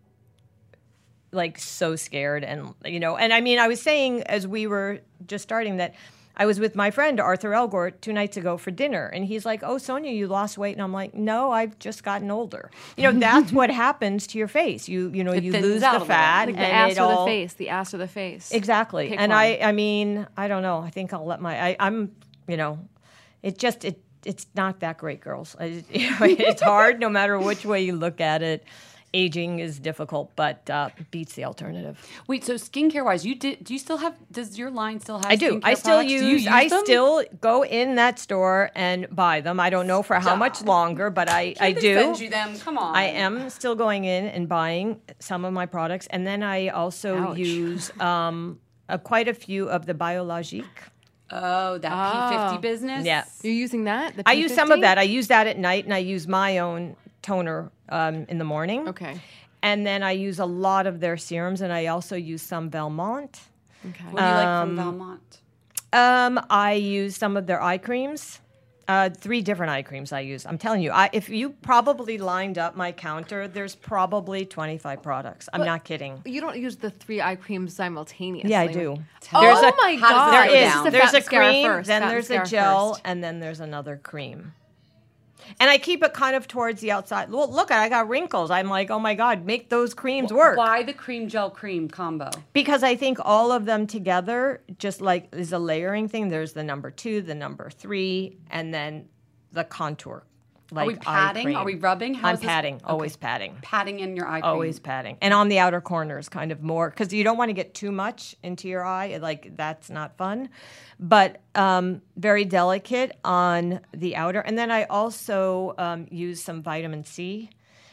S8: like so scared. And, you know, and I mean, I was saying as we were just starting that I was with my friend Arthur Elgort two nights ago for dinner, and he's like, "Oh, Sonia, you lost weight," and I'm like, "No, I've just gotten older." You know, that's what happens to your face. You you know,
S6: It
S8: you
S6: thins
S8: lose
S6: out a
S8: the
S6: little.
S8: fat,
S5: Like the
S8: and
S5: ass
S8: it
S5: or the
S8: all
S5: face, the ass or the face.
S8: exactly.
S5: Pick
S8: and
S5: one.
S8: I I mean, I don't know. I think I'll let my I, I'm you know, it just it it's not that great, girls. I, you know, it's hard no matter which way you look at it. Aging is difficult, but uh, beats the alternative.
S6: Wait, so skincare wise, you did? Do you still have? Does your line still have?
S8: I do.
S6: skincare
S8: I still
S6: products?
S8: use,
S6: Do you use
S8: I
S6: them?
S8: still go in that store and buy them. I don't know for how much longer, but I, I
S6: Can't they
S8: do.
S6: send you them? Come on.
S8: I am still going in and buying some of my products, and then I also
S5: Ouch.
S8: use um, a, quite a few of the Biologique.
S6: Oh, that P fifty
S5: Oh.
S6: business.
S8: Yeah.
S5: You're using that? The
S8: I use some of
S5: P fifty?
S8: that. I use that at night, and I use my own toner um, in the morning.
S5: Okay.
S8: And then I use a lot of their serums, and I also use some Belmont.
S5: Okay.
S6: What do you like
S8: Um,
S6: from Valmont?
S8: Um, I use some of their eye creams. Uh, three different eye creams I use. I'm telling you, I, if you probably lined up my counter, there's probably twenty-five products. I'm not kidding.
S5: You don't use the three eye creams simultaneously.
S8: Yeah, I do.
S5: Oh
S8: There's a-
S5: my
S6: how does
S5: god!
S6: that
S8: There
S6: go
S8: is.
S6: down?
S5: The
S8: There's
S5: fat
S8: a
S5: mascara
S8: cream,
S5: first,
S8: then
S5: fat
S8: there's a
S5: mascara
S8: gel,
S5: first.
S8: and then there's another cream. And I keep it kind of towards the outside. Well, look, I got wrinkles. I'm like, oh my God, make those creams work.
S6: Why the cream gel cream combo?
S8: Because I think all of them together, just like is a layering thing. There's the number two, the number three, and then the contour. Like
S6: Are we
S8: eye
S6: patting?
S8: cream.
S6: Are we rubbing? How
S8: I'm
S6: is this-
S8: patting.
S6: Okay.
S8: Always patting.
S6: Patting in your eye cream.
S8: Always patting. And on the outer corners, kind of more, because you don't want to get too much into your eye. Like, that's not fun. But um, very delicate on the outer. And then I also um, use some vitamin C,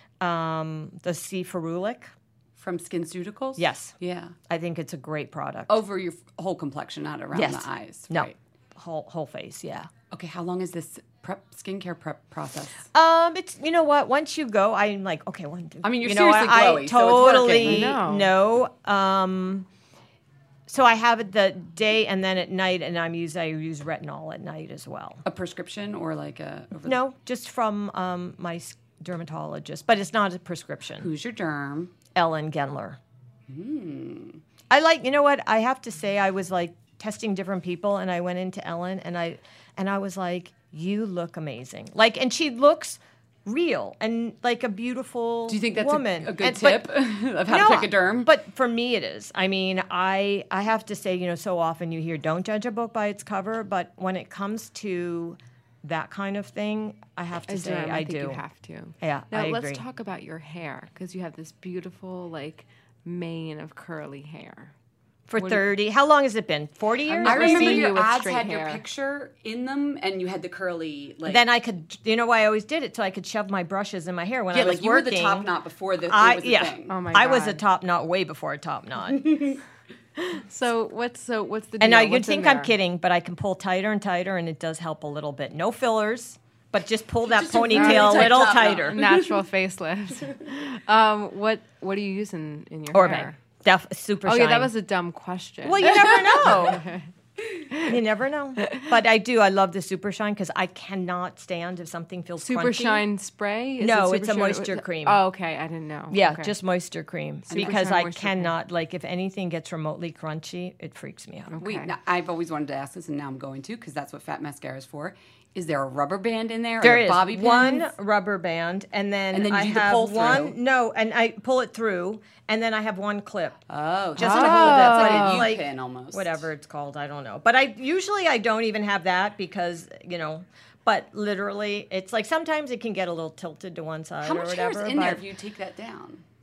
S8: um, the C ferulic.
S6: From SkinCeuticals?
S8: Yes.
S6: Yeah.
S8: I think it's a great product.
S6: Over your f- whole complexion, not around
S8: yes.
S6: the eyes.
S8: No.
S6: Right.
S8: Whole, whole face, yeah.
S6: Okay, how long is this prep skincare prep process?
S8: Um, it's you know what. Once you go, I'm like, okay, one. Two,
S6: I mean, you're
S8: you know,
S6: seriously
S8: I,
S6: glowy,
S8: I
S6: so it's
S8: totally
S6: working.
S5: I
S8: know. Um, so I have it the day and then at night, and I'm use I use retinol at night as well.
S6: A prescription or like a over
S8: No, just from um, my s- dermatologist, but it's not a prescription.
S6: Who's your derm?
S8: Ellen Gendler.
S6: Hmm.
S8: I like, you know what? I have to say, I was like testing different people, and I went into Ellen, and I, and I was like, "You look amazing!" Like, and she looks real and like a beautiful.
S6: Do you think that's a,
S8: woman.
S6: a good
S8: And- but-
S6: tip of how
S8: no,
S6: to pick a derm?
S8: But for me, it is. I mean, I I have to say, you know, so often you hear, "Don't judge a book by its cover," but when it comes to that kind of thing, I have to
S5: As
S8: say,
S5: derm,
S8: I,
S5: I think
S8: do.
S5: you have to.
S8: Yeah,
S5: Now
S8: I
S5: let's
S8: agree.
S5: talk about your hair because you have this beautiful like mane of curly hair.
S8: For
S5: What-
S8: thirty, how long has it been? Forty years?
S5: never
S6: I remember
S5: seen
S6: your
S5: you with
S6: ads
S5: straight
S6: had your
S5: hair.
S6: picture in them, and you had the curly like.
S8: Then I could, you know why I always did it? So I could shove my brushes in my hair when
S6: yeah,
S8: I was
S6: like you
S8: working.
S6: were the top knot before the,
S8: I,
S6: it was a
S8: yeah,
S6: thing.
S5: Oh my
S8: I was a
S5: God.
S8: top knot way before a top knot.
S5: So what's so what's the
S8: and
S5: deal?
S8: now you'd
S5: What's in
S8: think I'm
S5: there?
S8: kidding, but I can pull tighter and tighter, and it does help a little bit. No fillers, but just pull that
S6: Just a very
S8: ponytail a
S6: tight
S8: little
S6: top knot.
S8: tighter.
S5: Natural facelift. um, what what do you use in, in your
S8: Orbe,
S5: hair?
S8: Def, super
S5: Oh
S8: shine.
S5: yeah, that was a dumb question.
S8: Well, you never know. You never know. But I do. I love the Super Shine because I cannot stand if something feels
S5: Super
S8: crunchy.
S5: Shine spray? Is
S8: No,
S5: it
S8: it's
S5: Super
S8: a
S5: Shine-
S8: moisture cream.
S5: Oh, okay. I didn't know.
S8: Yeah,
S5: Okay.
S8: just moisture cream
S5: Super
S8: because
S5: Shine
S8: I
S5: moisture cream.
S8: cannot like if anything gets remotely crunchy, it freaks me out.
S6: Wait,
S5: Okay.
S6: now, I've always wanted to ask this, and now I'm going to because that's what Fat Mascara is for. Is there a rubber band in there? Are
S8: There is
S6: bobby pins?
S8: one rubber band, and then,
S6: And then you
S8: I
S6: do the
S8: have
S6: pull through.
S8: one. No, and I pull it through, and then I have one clip.
S6: Oh,
S8: Just
S6: just
S8: to
S6: to
S8: hold it,
S6: That's
S8: but
S6: like a
S8: it's
S6: U
S8: like
S6: pin almost.
S8: whatever it's called. I don't know, but I usually I don't even have that because you know. But literally, it's like sometimes it can get a little tilted to one side
S6: How
S8: or
S6: much hair
S8: whatever.
S6: is in there
S8: but
S6: if you take that down?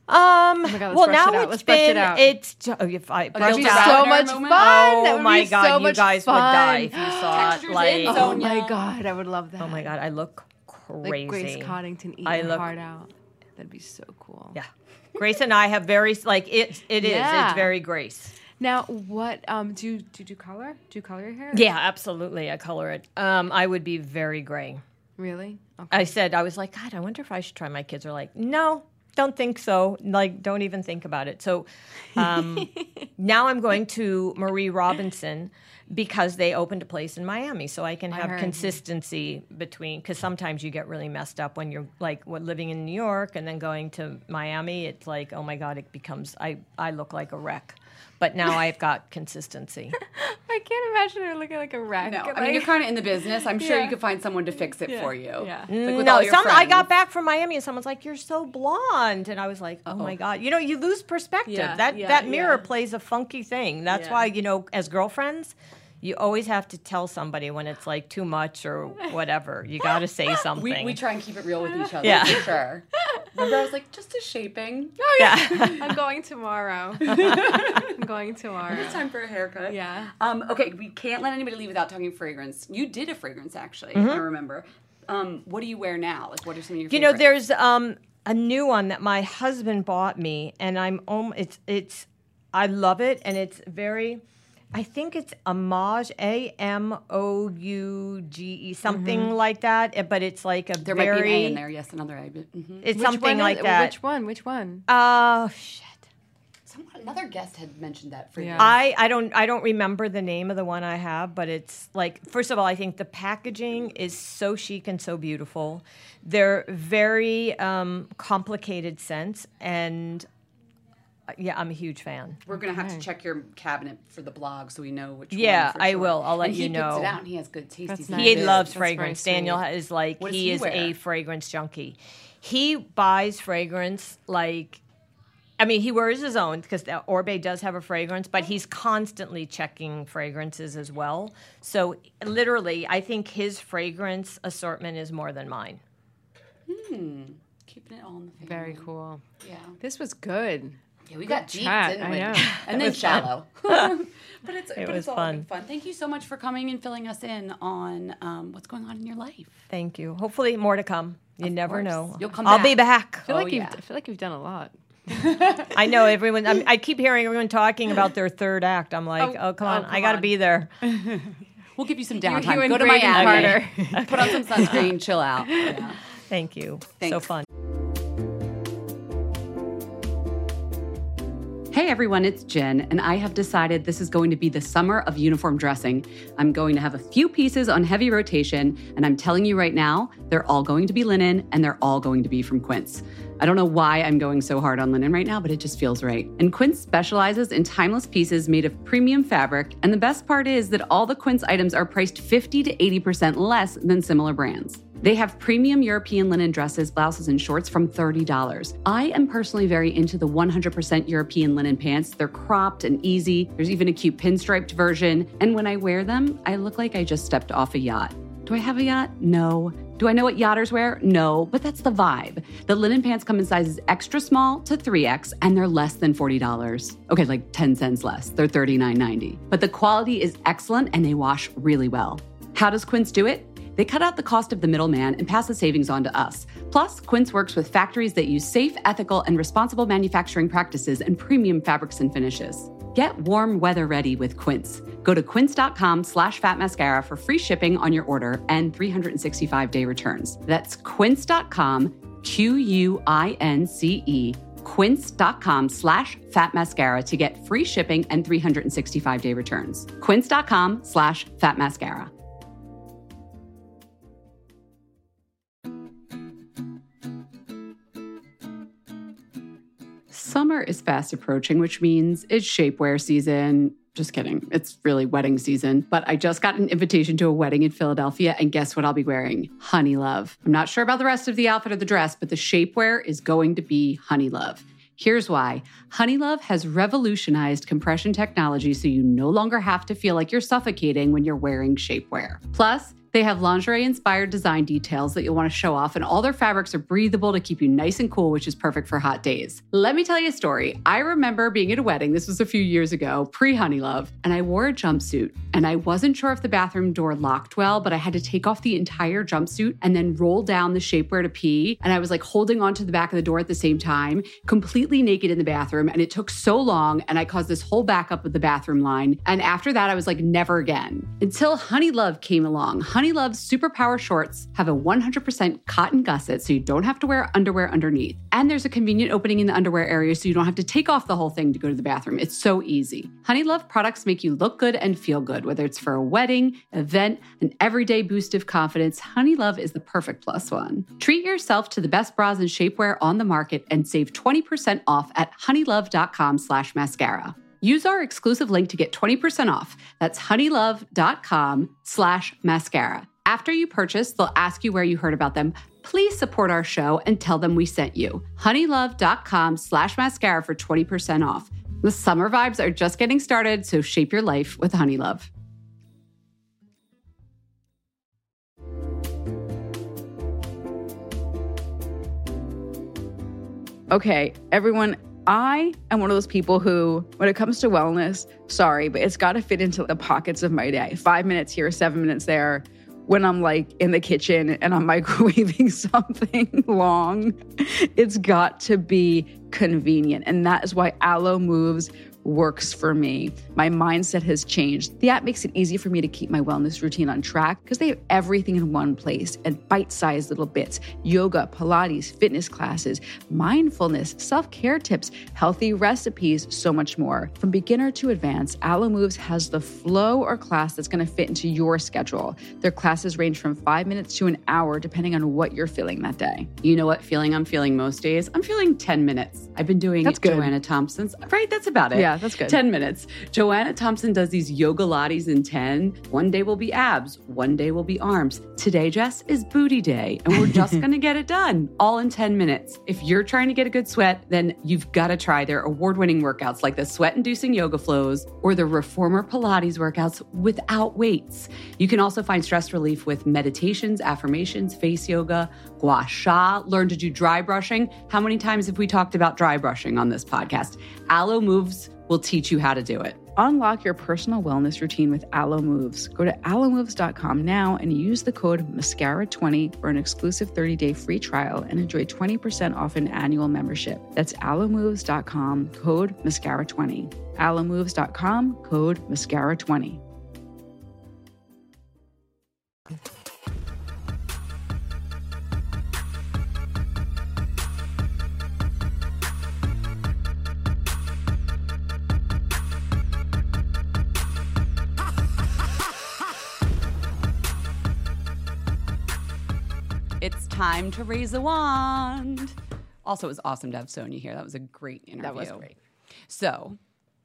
S8: Um,
S5: Oh my God, let's
S8: well,
S5: brush
S8: now
S5: it out.
S8: it's
S5: Let's brush it
S8: been,
S5: out.
S8: it's, oh, if I
S6: That'd
S8: brush
S6: be
S8: it
S6: so
S8: out.
S5: so
S6: Our
S5: much
S6: moment.
S5: fun. That
S8: Oh
S5: would
S8: my
S5: be
S8: God,
S5: so
S8: you
S5: much
S8: guys
S5: fun.
S8: would die if you saw
S6: Textures
S8: it. Like,
S6: in,
S5: Oh
S6: Sonia.
S5: my God, I would love that.
S8: oh my God, I look crazy.
S5: Like Grace Coddington eating
S8: I look-
S5: heart out. That'd be so cool.
S8: Yeah. Grace and I have very, like, it, it is.
S5: Yeah.
S8: It's very Grace.
S5: Now, what um do you do? You do color? Do you color your hair?
S8: Yeah, absolutely. I color it. Um, I would be very gray.
S5: Really? Okay.
S8: I said, I was like, God, I wonder if I should try. My kids are like, no, don't think so. Like, don't even think about it. So um, now I'm going to Marie Robinson because they opened a place in Miami, so I can have
S5: heard.
S8: consistency between, because sometimes you get really messed up when you're like what, living in New York and then going to Miami. It's like, oh my God, it becomes, I, I look like a wreck. But now I've got consistency.
S5: I can't imagine her looking like a wreck.
S6: No,
S5: Like,
S6: I mean, you're kind of in the business. I'm sure
S5: Yeah.
S6: you could find someone to fix it for you.
S5: Yeah.
S6: Like with
S8: no,
S6: all your
S8: some, I got
S6: friends.
S8: back from Miami and someone's like, "You're so blonde," and I was like, "Oh my God!" You know, you lose perspective.
S5: Yeah,
S8: that
S5: yeah,
S8: that mirror
S5: yeah.
S8: plays a funky thing. That's
S5: Yeah.
S8: why, you know, as girlfriends, you always have to tell somebody when it's like too much or whatever. You got to say something.
S6: We, we try and keep it real with each other,
S8: Yeah.
S6: for sure. Remember, I was like, just a shaping.
S5: Oh yeah.
S8: Yeah.
S5: I'm going tomorrow. I'm going tomorrow.
S6: It's time for a haircut.
S5: Yeah.
S6: Um, okay, we can't let anybody leave without talking fragrance. You did a fragrance, actually,
S8: Mm-hmm.
S6: I remember. Um, what do you wear now? Like, what are some of your
S8: You know,
S6: favorites?
S8: there's um, a new one that my husband bought me, and I'm um, it's it's I love it, and it's very. I think it's Amouage, A M O U G E, something like that. eh, But it's like a
S6: There
S8: very.
S6: might be an A in there. Yes, another A. but- mhm.
S8: It's
S5: Which
S8: something
S5: one
S8: like
S5: is,
S8: that.
S5: Which one? Which one?
S8: Oh shit.
S6: Someone, another guest had mentioned that fragrance.
S5: Yeah.
S8: I, I don't I don't remember the name of the one I have, but it's like, first of all, I think the packaging is so chic and so beautiful. They're very um, complicated scents, and uh, yeah, I'm a huge fan.
S6: We're going to have to check your cabinet for the blog so we know which one.
S8: Yeah,
S6: for
S8: I
S6: sure.
S8: will. I'll let
S6: and
S8: you
S6: he
S8: know.
S6: picks it out and he has good taste.
S5: That's
S6: He's
S5: nice.
S8: He
S5: Nice.
S8: loves
S5: That's very
S8: fragrance.
S5: sweet.
S8: Daniel is like,
S6: What does
S8: he
S6: he
S8: is
S6: wear?
S8: a fragrance junkie. He buys fragrance like, I mean, he wears his own because Orbe does have a fragrance, but he's constantly checking fragrances as well. So literally, I think his fragrance assortment is more than mine.
S6: Keeping it all in the family.
S5: Very cool.
S6: Yeah.
S5: This was good.
S6: Yeah, we got deep,
S5: chat,
S6: didn't
S5: I
S6: we?
S5: know.
S6: And then shallow. but it's, but
S8: was
S6: it's all
S8: fun.
S6: been fun. Thank you so much for coming and filling us in on um, what's going on in your life.
S8: Thank you. Hopefully, more to come. You never
S6: course.
S8: know.
S6: You'll come
S8: I'll
S6: back.
S8: be back.
S5: I feel
S6: Oh,
S5: like you've
S6: yeah.
S5: I feel like you've done a lot.
S8: I know everyone. I, mean, I keep hearing everyone talking about their third act. I'm like, oh,
S6: Oh,
S8: come on,
S6: oh,
S8: I
S6: come
S8: got to
S6: on.
S8: be there.
S6: We'll give you some
S5: you
S6: downtime.
S5: and
S6: Go to
S5: Braden
S6: Miami.
S5: Carter.
S6: Put on some sunscreen. Chill out. Yeah.
S8: Thank you. So
S6: Thanks.
S8: fun.
S6: Hey everyone, it's Jen, and I have decided this is going to be the summer of uniform dressing. I'm going to have a few pieces on heavy rotation, and I'm telling you right now, they're all going to be linen, and they're all going to be from Quince. I don't know why I'm going so hard on linen right now, but it just feels right. And Quince specializes in timeless pieces made of premium fabric, and the best part is that all the Quince items are priced fifty to eighty percent less than similar brands. They have premium European linen dresses, blouses, and shorts from thirty dollars. I am personally very into the one hundred percent European linen pants. They're cropped and easy. There's even a cute pinstriped version. And when I wear them, I look like I just stepped off a yacht. Do I have a yacht? No. Do I know what yachters wear? No, but that's the vibe. The linen pants come in sizes extra small to three X, and they're less than forty dollars. Okay, like ten cents less. They're thirty-nine ninety. But the quality is excellent, and they wash really well. How does Quince do it? They cut out the cost of the middleman and pass the savings on to us. Plus, Quince works with factories that use safe, ethical, and responsible manufacturing practices and premium fabrics and finishes. Get warm weather ready with Quince. Go to quince.com slash fat mascara for free shipping on your order and three hundred sixty-five day returns. That's quince.com, Q U I N C E, quince.com slash fat mascara to get free shipping and three hundred sixty-five day returns. Quince.com slash fat mascara. Summer is fast approaching, which means it's shapewear season. Just kidding. It's really wedding season. But I just got an invitation to a wedding in Philadelphia, and guess what I'll be wearing? Honey Love. I'm not sure about the rest of the outfit or the dress, but the shapewear is going to be Honey Love. Here's why. Honey Love has revolutionized compression technology so you no longer have to feel like you're suffocating when you're wearing shapewear. Plus,
S4: They have lingerie-inspired design details that you'll want to show off, and all their fabrics are breathable to keep you nice and cool, which is perfect for hot days. Let me tell you a story. I remember being at a wedding, this was a few years ago, pre-Honeylove, and I wore a jumpsuit, and I wasn't sure if the bathroom door locked well, but I had to take off the entire jumpsuit and then roll down the shapewear to pee, and I was like holding onto the back of the door at the same time, completely naked in the bathroom, and it took so long, and I caused this whole backup of the bathroom line, and after that, I was like, never again. Until Honeylove came along. Honeylove's Superpower shorts have a one hundred percent cotton gusset, so you don't have to wear underwear underneath. And there's a convenient opening in the underwear area, so you don't have to take off the whole thing to go to the bathroom. It's so easy. Honeylove products make you look good and feel good, whether it's for a wedding, event, an everyday boost of confidence. Honeylove is the perfect plus one. Treat yourself to the best bras and shapewear on the market and save twenty percent off at honeylove.com slash mascara. Use our exclusive link to get twenty percent off. That's honeylove.com slash mascara. After you purchase, they'll ask you where you heard about them. Please support our show and tell them we sent you. honeylove.com slash mascara for twenty percent off. The summer vibes are just getting started, so shape your life with Honeylove.
S9: Okay, everyone, I am one of those people who, when it comes to wellness, sorry, but it's got to fit into the pockets of my day. Five minutes here, seven minutes there. When I'm like in the kitchen and I'm microwaving something long, it's got to be convenient. And that is why Alo Moves works for me. My mindset has changed. The app makes it easy for me to keep my wellness routine on track because they have everything in one place and bite-sized little bits: yoga, Pilates, fitness classes, mindfulness, self-care tips, healthy recipes, so much more. From beginner to advanced, Alo Moves has the flow or class that's going to fit into your schedule. Their classes range from five minutes to an hour, depending on what you're feeling that day.
S4: You know what feeling I'm feeling most days? I'm feeling ten minutes. I've been doing
S9: That's good.
S4: Joanna Thompson's. Right, that's about it.
S9: Yeah, that's good.
S4: ten minutes. Joanna Thompson does these yoga lattes in ten. One day will be abs. One day will be arms. Today, Jess, is booty day. And we're just going to get it done all in ten minutes. If you're trying to get a good sweat, then you've got to try their award-winning workouts like the sweat-inducing yoga flows or the reformer Pilates workouts without weights. You can also find stress relief with meditations, affirmations, face yoga, gua sha, learn to do dry brushing. How many times have we talked about dry brushing on this podcast? Alo Moves will teach you how to do it.
S9: Unlock your personal wellness routine with Alo Moves. Go to alo moves dot com now and use the code mascara twenty for an exclusive thirty-day free trial and enjoy twenty percent off an annual membership. That's alo moves dot com, code mascara twenty. alo moves dot com, code mascara twenty.
S6: It's time to raise a wand. Also, it was awesome to have Sonia here. That was a great interview.
S5: That was great.
S6: So,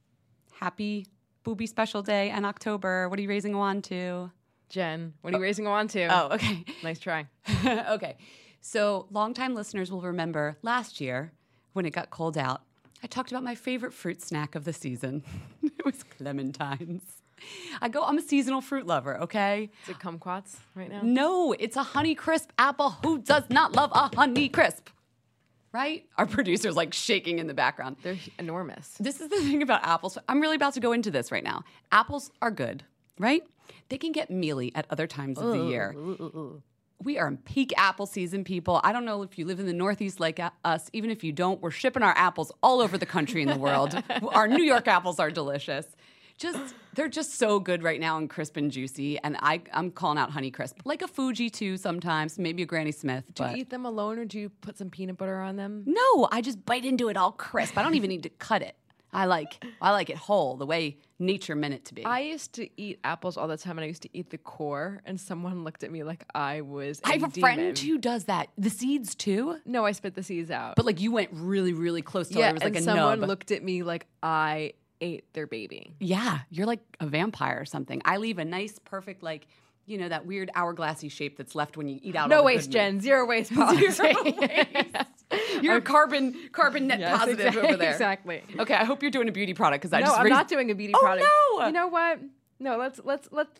S6: happy Booby Special Day in October. What are you raising a wand to?
S5: Jen, what are you raising a wand to?
S6: Oh, okay.
S5: Nice try.
S6: Okay. So, longtime listeners will remember last year when it got cold out, I talked about my favorite fruit snack of the season. It was clementines. I go, I'm a seasonal fruit lover, okay?
S5: Is it kumquats right now?
S6: No, it's a Honey Crisp apple. Who does not love a Honey Crisp? Right? Our producer's like shaking in the background.
S5: They're enormous.
S6: This is the thing about apples. I'm really about to go into this right now. Apples are good, right? They can get mealy at other times of the year.
S5: Ooh, ooh, ooh.
S6: We are in peak apple season, people. I don't know if you live in the Northeast like us. Even if you don't, we're shipping our apples all over the country and the world. Our New York apples are delicious. Just, they're just so good right now and crisp and juicy. And I, I'm calling out Honey Crisp. Like a Fuji, too, sometimes. Maybe a Granny Smith.
S5: Do
S6: but
S5: you eat them alone or do you put some peanut butter on them?
S6: No, I just bite into it all crisp. I don't even need to cut it. I like I like it whole, the way nature meant it to be.
S5: I used to eat apples all the time, and I used to eat the core, and someone looked at me like I was a
S6: I have a
S5: demon.
S6: friend who does that. The seeds, too?
S5: No, I spit the seeds out.
S6: But, like, you went really, really close to
S5: yeah,
S6: it. It was like
S5: and
S6: a
S5: someone
S6: nub.
S5: looked at me like I ate their baby.
S6: Yeah, you're like a vampire or something. I leave a nice, perfect, like, you know, that weird hourglassy shape that's left when you eat out.
S5: No
S6: all the
S5: waste,
S6: good
S5: Jen.
S6: meat.
S5: Zero waste policy.
S6: Zero waste. You're carbon carbon net
S5: Yes,
S6: positive
S5: exactly,
S6: over there.
S5: Exactly.
S6: Okay, I hope you're doing a beauty product because I
S5: no,
S6: just
S5: I'm
S6: raised-
S5: not doing a beauty
S6: Oh,
S5: product.
S6: no!
S5: You know what? No, let's let's let's let's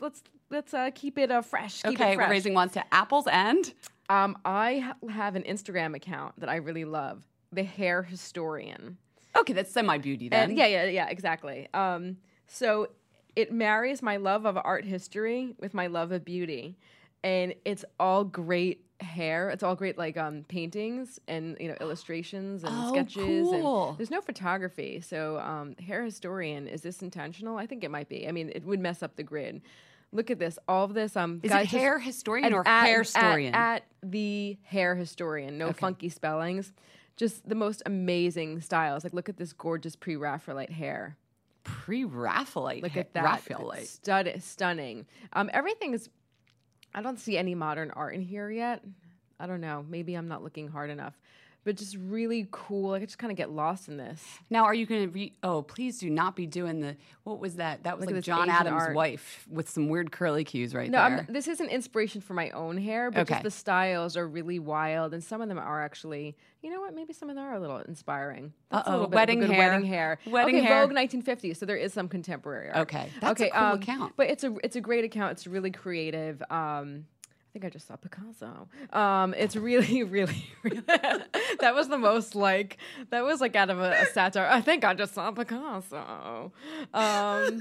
S5: let's uh, keep it uh, fresh. Keep
S6: Okay,
S5: it fresh.
S6: we're raising wands to apples and
S5: Um, I ha- have an Instagram account that I really love, The Hair Historian.
S6: okay, that's semi-beauty then.
S5: And yeah, yeah, yeah, exactly. Um, so it marries my love of art history with my love of beauty, and it's all great hair. It's all great like um, paintings and you know illustrations and
S6: Oh,
S5: sketches.
S6: cool.
S5: And there's no photography. So um, Hair Historian, is this intentional? I think it might be. I mean, it would mess up the grid. Look at this. All of this. Um,
S6: Is
S5: guys,
S6: it
S5: just-
S6: hair historian
S5: and
S6: or
S5: at-
S6: hair
S5: at-
S6: historian?
S5: At, the Hair Historian. No funky spellings. Just the most amazing styles. Like, look at this gorgeous pre-Raphaelite hair.
S6: Pre-Raphaelite.
S5: Look
S6: ha-
S5: at that.
S6: Raphaelite.
S5: Stud- stunning. Um, everything is, I don't see any modern art in here yet. I don't know. Maybe I'm not looking hard enough. But just really cool. I just kind of get lost in this.
S6: Now, are you going to re? Oh, please do not be doing the. What was that? That was
S5: Look at
S6: like
S5: this
S6: John
S5: Asian
S6: Adams'
S5: art.
S6: wife with some weird curly cues right
S5: No,
S6: there.
S5: I'm, this isn't inspiration for my own hair, but
S6: Okay.
S5: just the styles are really wild, and some of them are actually, you know what? Maybe some of them are a little inspiring. That's a
S6: Uh-oh,
S5: little bit of a
S6: wedding
S5: good
S6: hair.
S5: wedding hair,
S6: Wedding
S5: okay,
S6: hair.
S5: Vogue nineteen fifty. So there is some contemporary art.
S6: Okay. That's a
S5: okay,
S6: cool
S5: um,
S6: account.
S5: But it's a it's a great account. It's really creative. Um, I think I just saw Picasso. Um, it's really, really, really that was the most like, that was like out of a, a satire. I think I just saw Picasso. Um,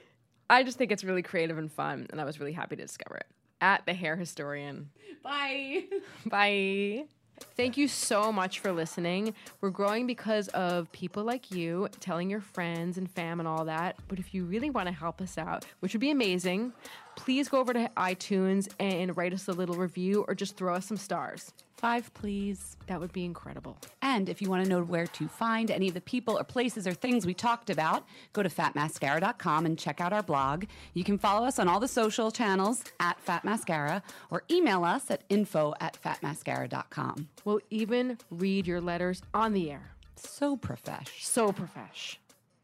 S5: I just think it's really creative and fun, and I was really happy to discover it. At The Hair Historian.
S6: Bye.
S5: Bye. Thank you so much for listening. We're growing because of people like you telling your friends and fam and all that. But if you really want to help us out, which would be amazing, please go over to iTunes and write us a little review or just throw us some stars.
S6: Five, please.
S5: That would be incredible.
S6: And if you want to know where to find any of the people or places or things we talked about, go to fat mascara dot com and check out our blog. You can follow us on all the social channels at Fat Mascara or email us at info at fat mascara dot com.
S5: We'll even read your letters on the air.
S6: So profesh.
S5: So profesh.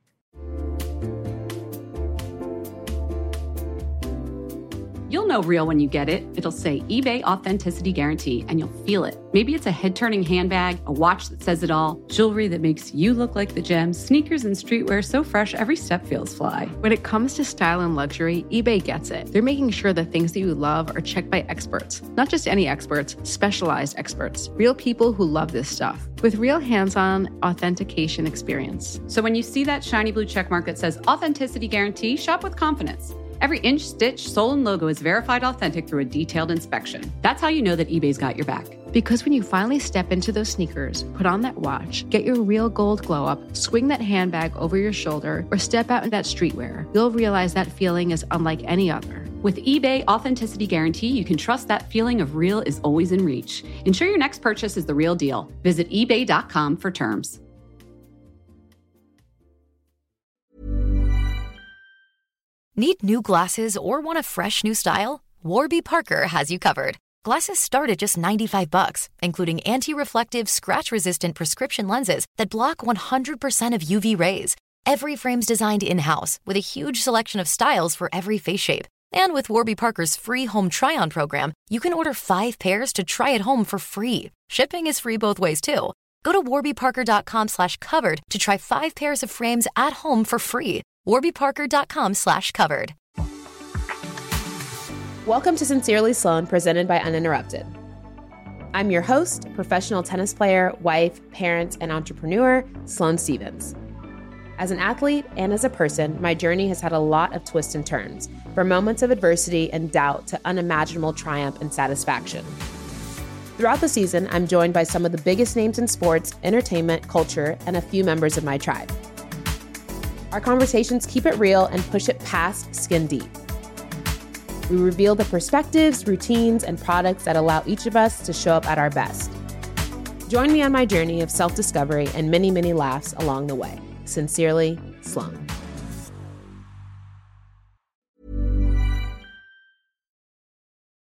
S4: You'll know real when you get it. It'll say eBay Authenticity Guarantee, and you'll feel it. Maybe it's a head-turning handbag, a watch that says it all, jewelry that makes you look like the gems, sneakers and streetwear so fresh every step feels fly.
S5: When it comes to style and luxury, eBay gets it. They're making sure the things that you love are checked by experts. Not just any experts, specialized experts. Real people who love this stuff. With real hands-on authentication experience.
S4: So when you see that shiny blue checkmark that says Authenticity Guarantee, shop with confidence. Every inch, stitch, sole, and logo is verified authentic through a detailed inspection. That's how you know that eBay's got your back.
S5: Because when you finally step into those sneakers, put on that watch, get your real gold glow up, swing that handbag over your shoulder, or step out in that streetwear, you'll realize that feeling is unlike any other.
S4: With eBay Authenticity Guarantee, you can trust that feeling of real is always in reach. Ensure your next purchase is the real deal. Visit ebay dot com for terms.
S10: Need new glasses or want a fresh new style? Warby Parker has you covered. Glasses start at just ninety-five bucks, including anti-reflective, scratch-resistant prescription lenses that block one hundred percent of U V rays. Every frame's designed in-house with a huge selection of styles for every face shape. And with Warby Parker's free home try-on program, you can order five pairs to try at home for free. Shipping is free both ways, too. Go to warby parker dot com slash covered to try five pairs of frames at home for free. warby parker dot com slash covered.
S11: Welcome to Sincerely Sloan, presented by Uninterrupted. I'm your host, professional tennis player, wife, parent, and entrepreneur, Sloane Stevens. As an athlete and as a person, my journey has had a lot of twists and turns, from moments of adversity and doubt to unimaginable triumph and satisfaction. Throughout the season, I'm joined by some of the biggest names in sports, entertainment, culture, and a few members of my tribe. Our conversations keep it real and push it past skin deep. We reveal the perspectives, routines, and products that allow each of us to show up at our best. Join me on my journey of self-discovery and many, many laughs along the way. Sincerely, Sloane.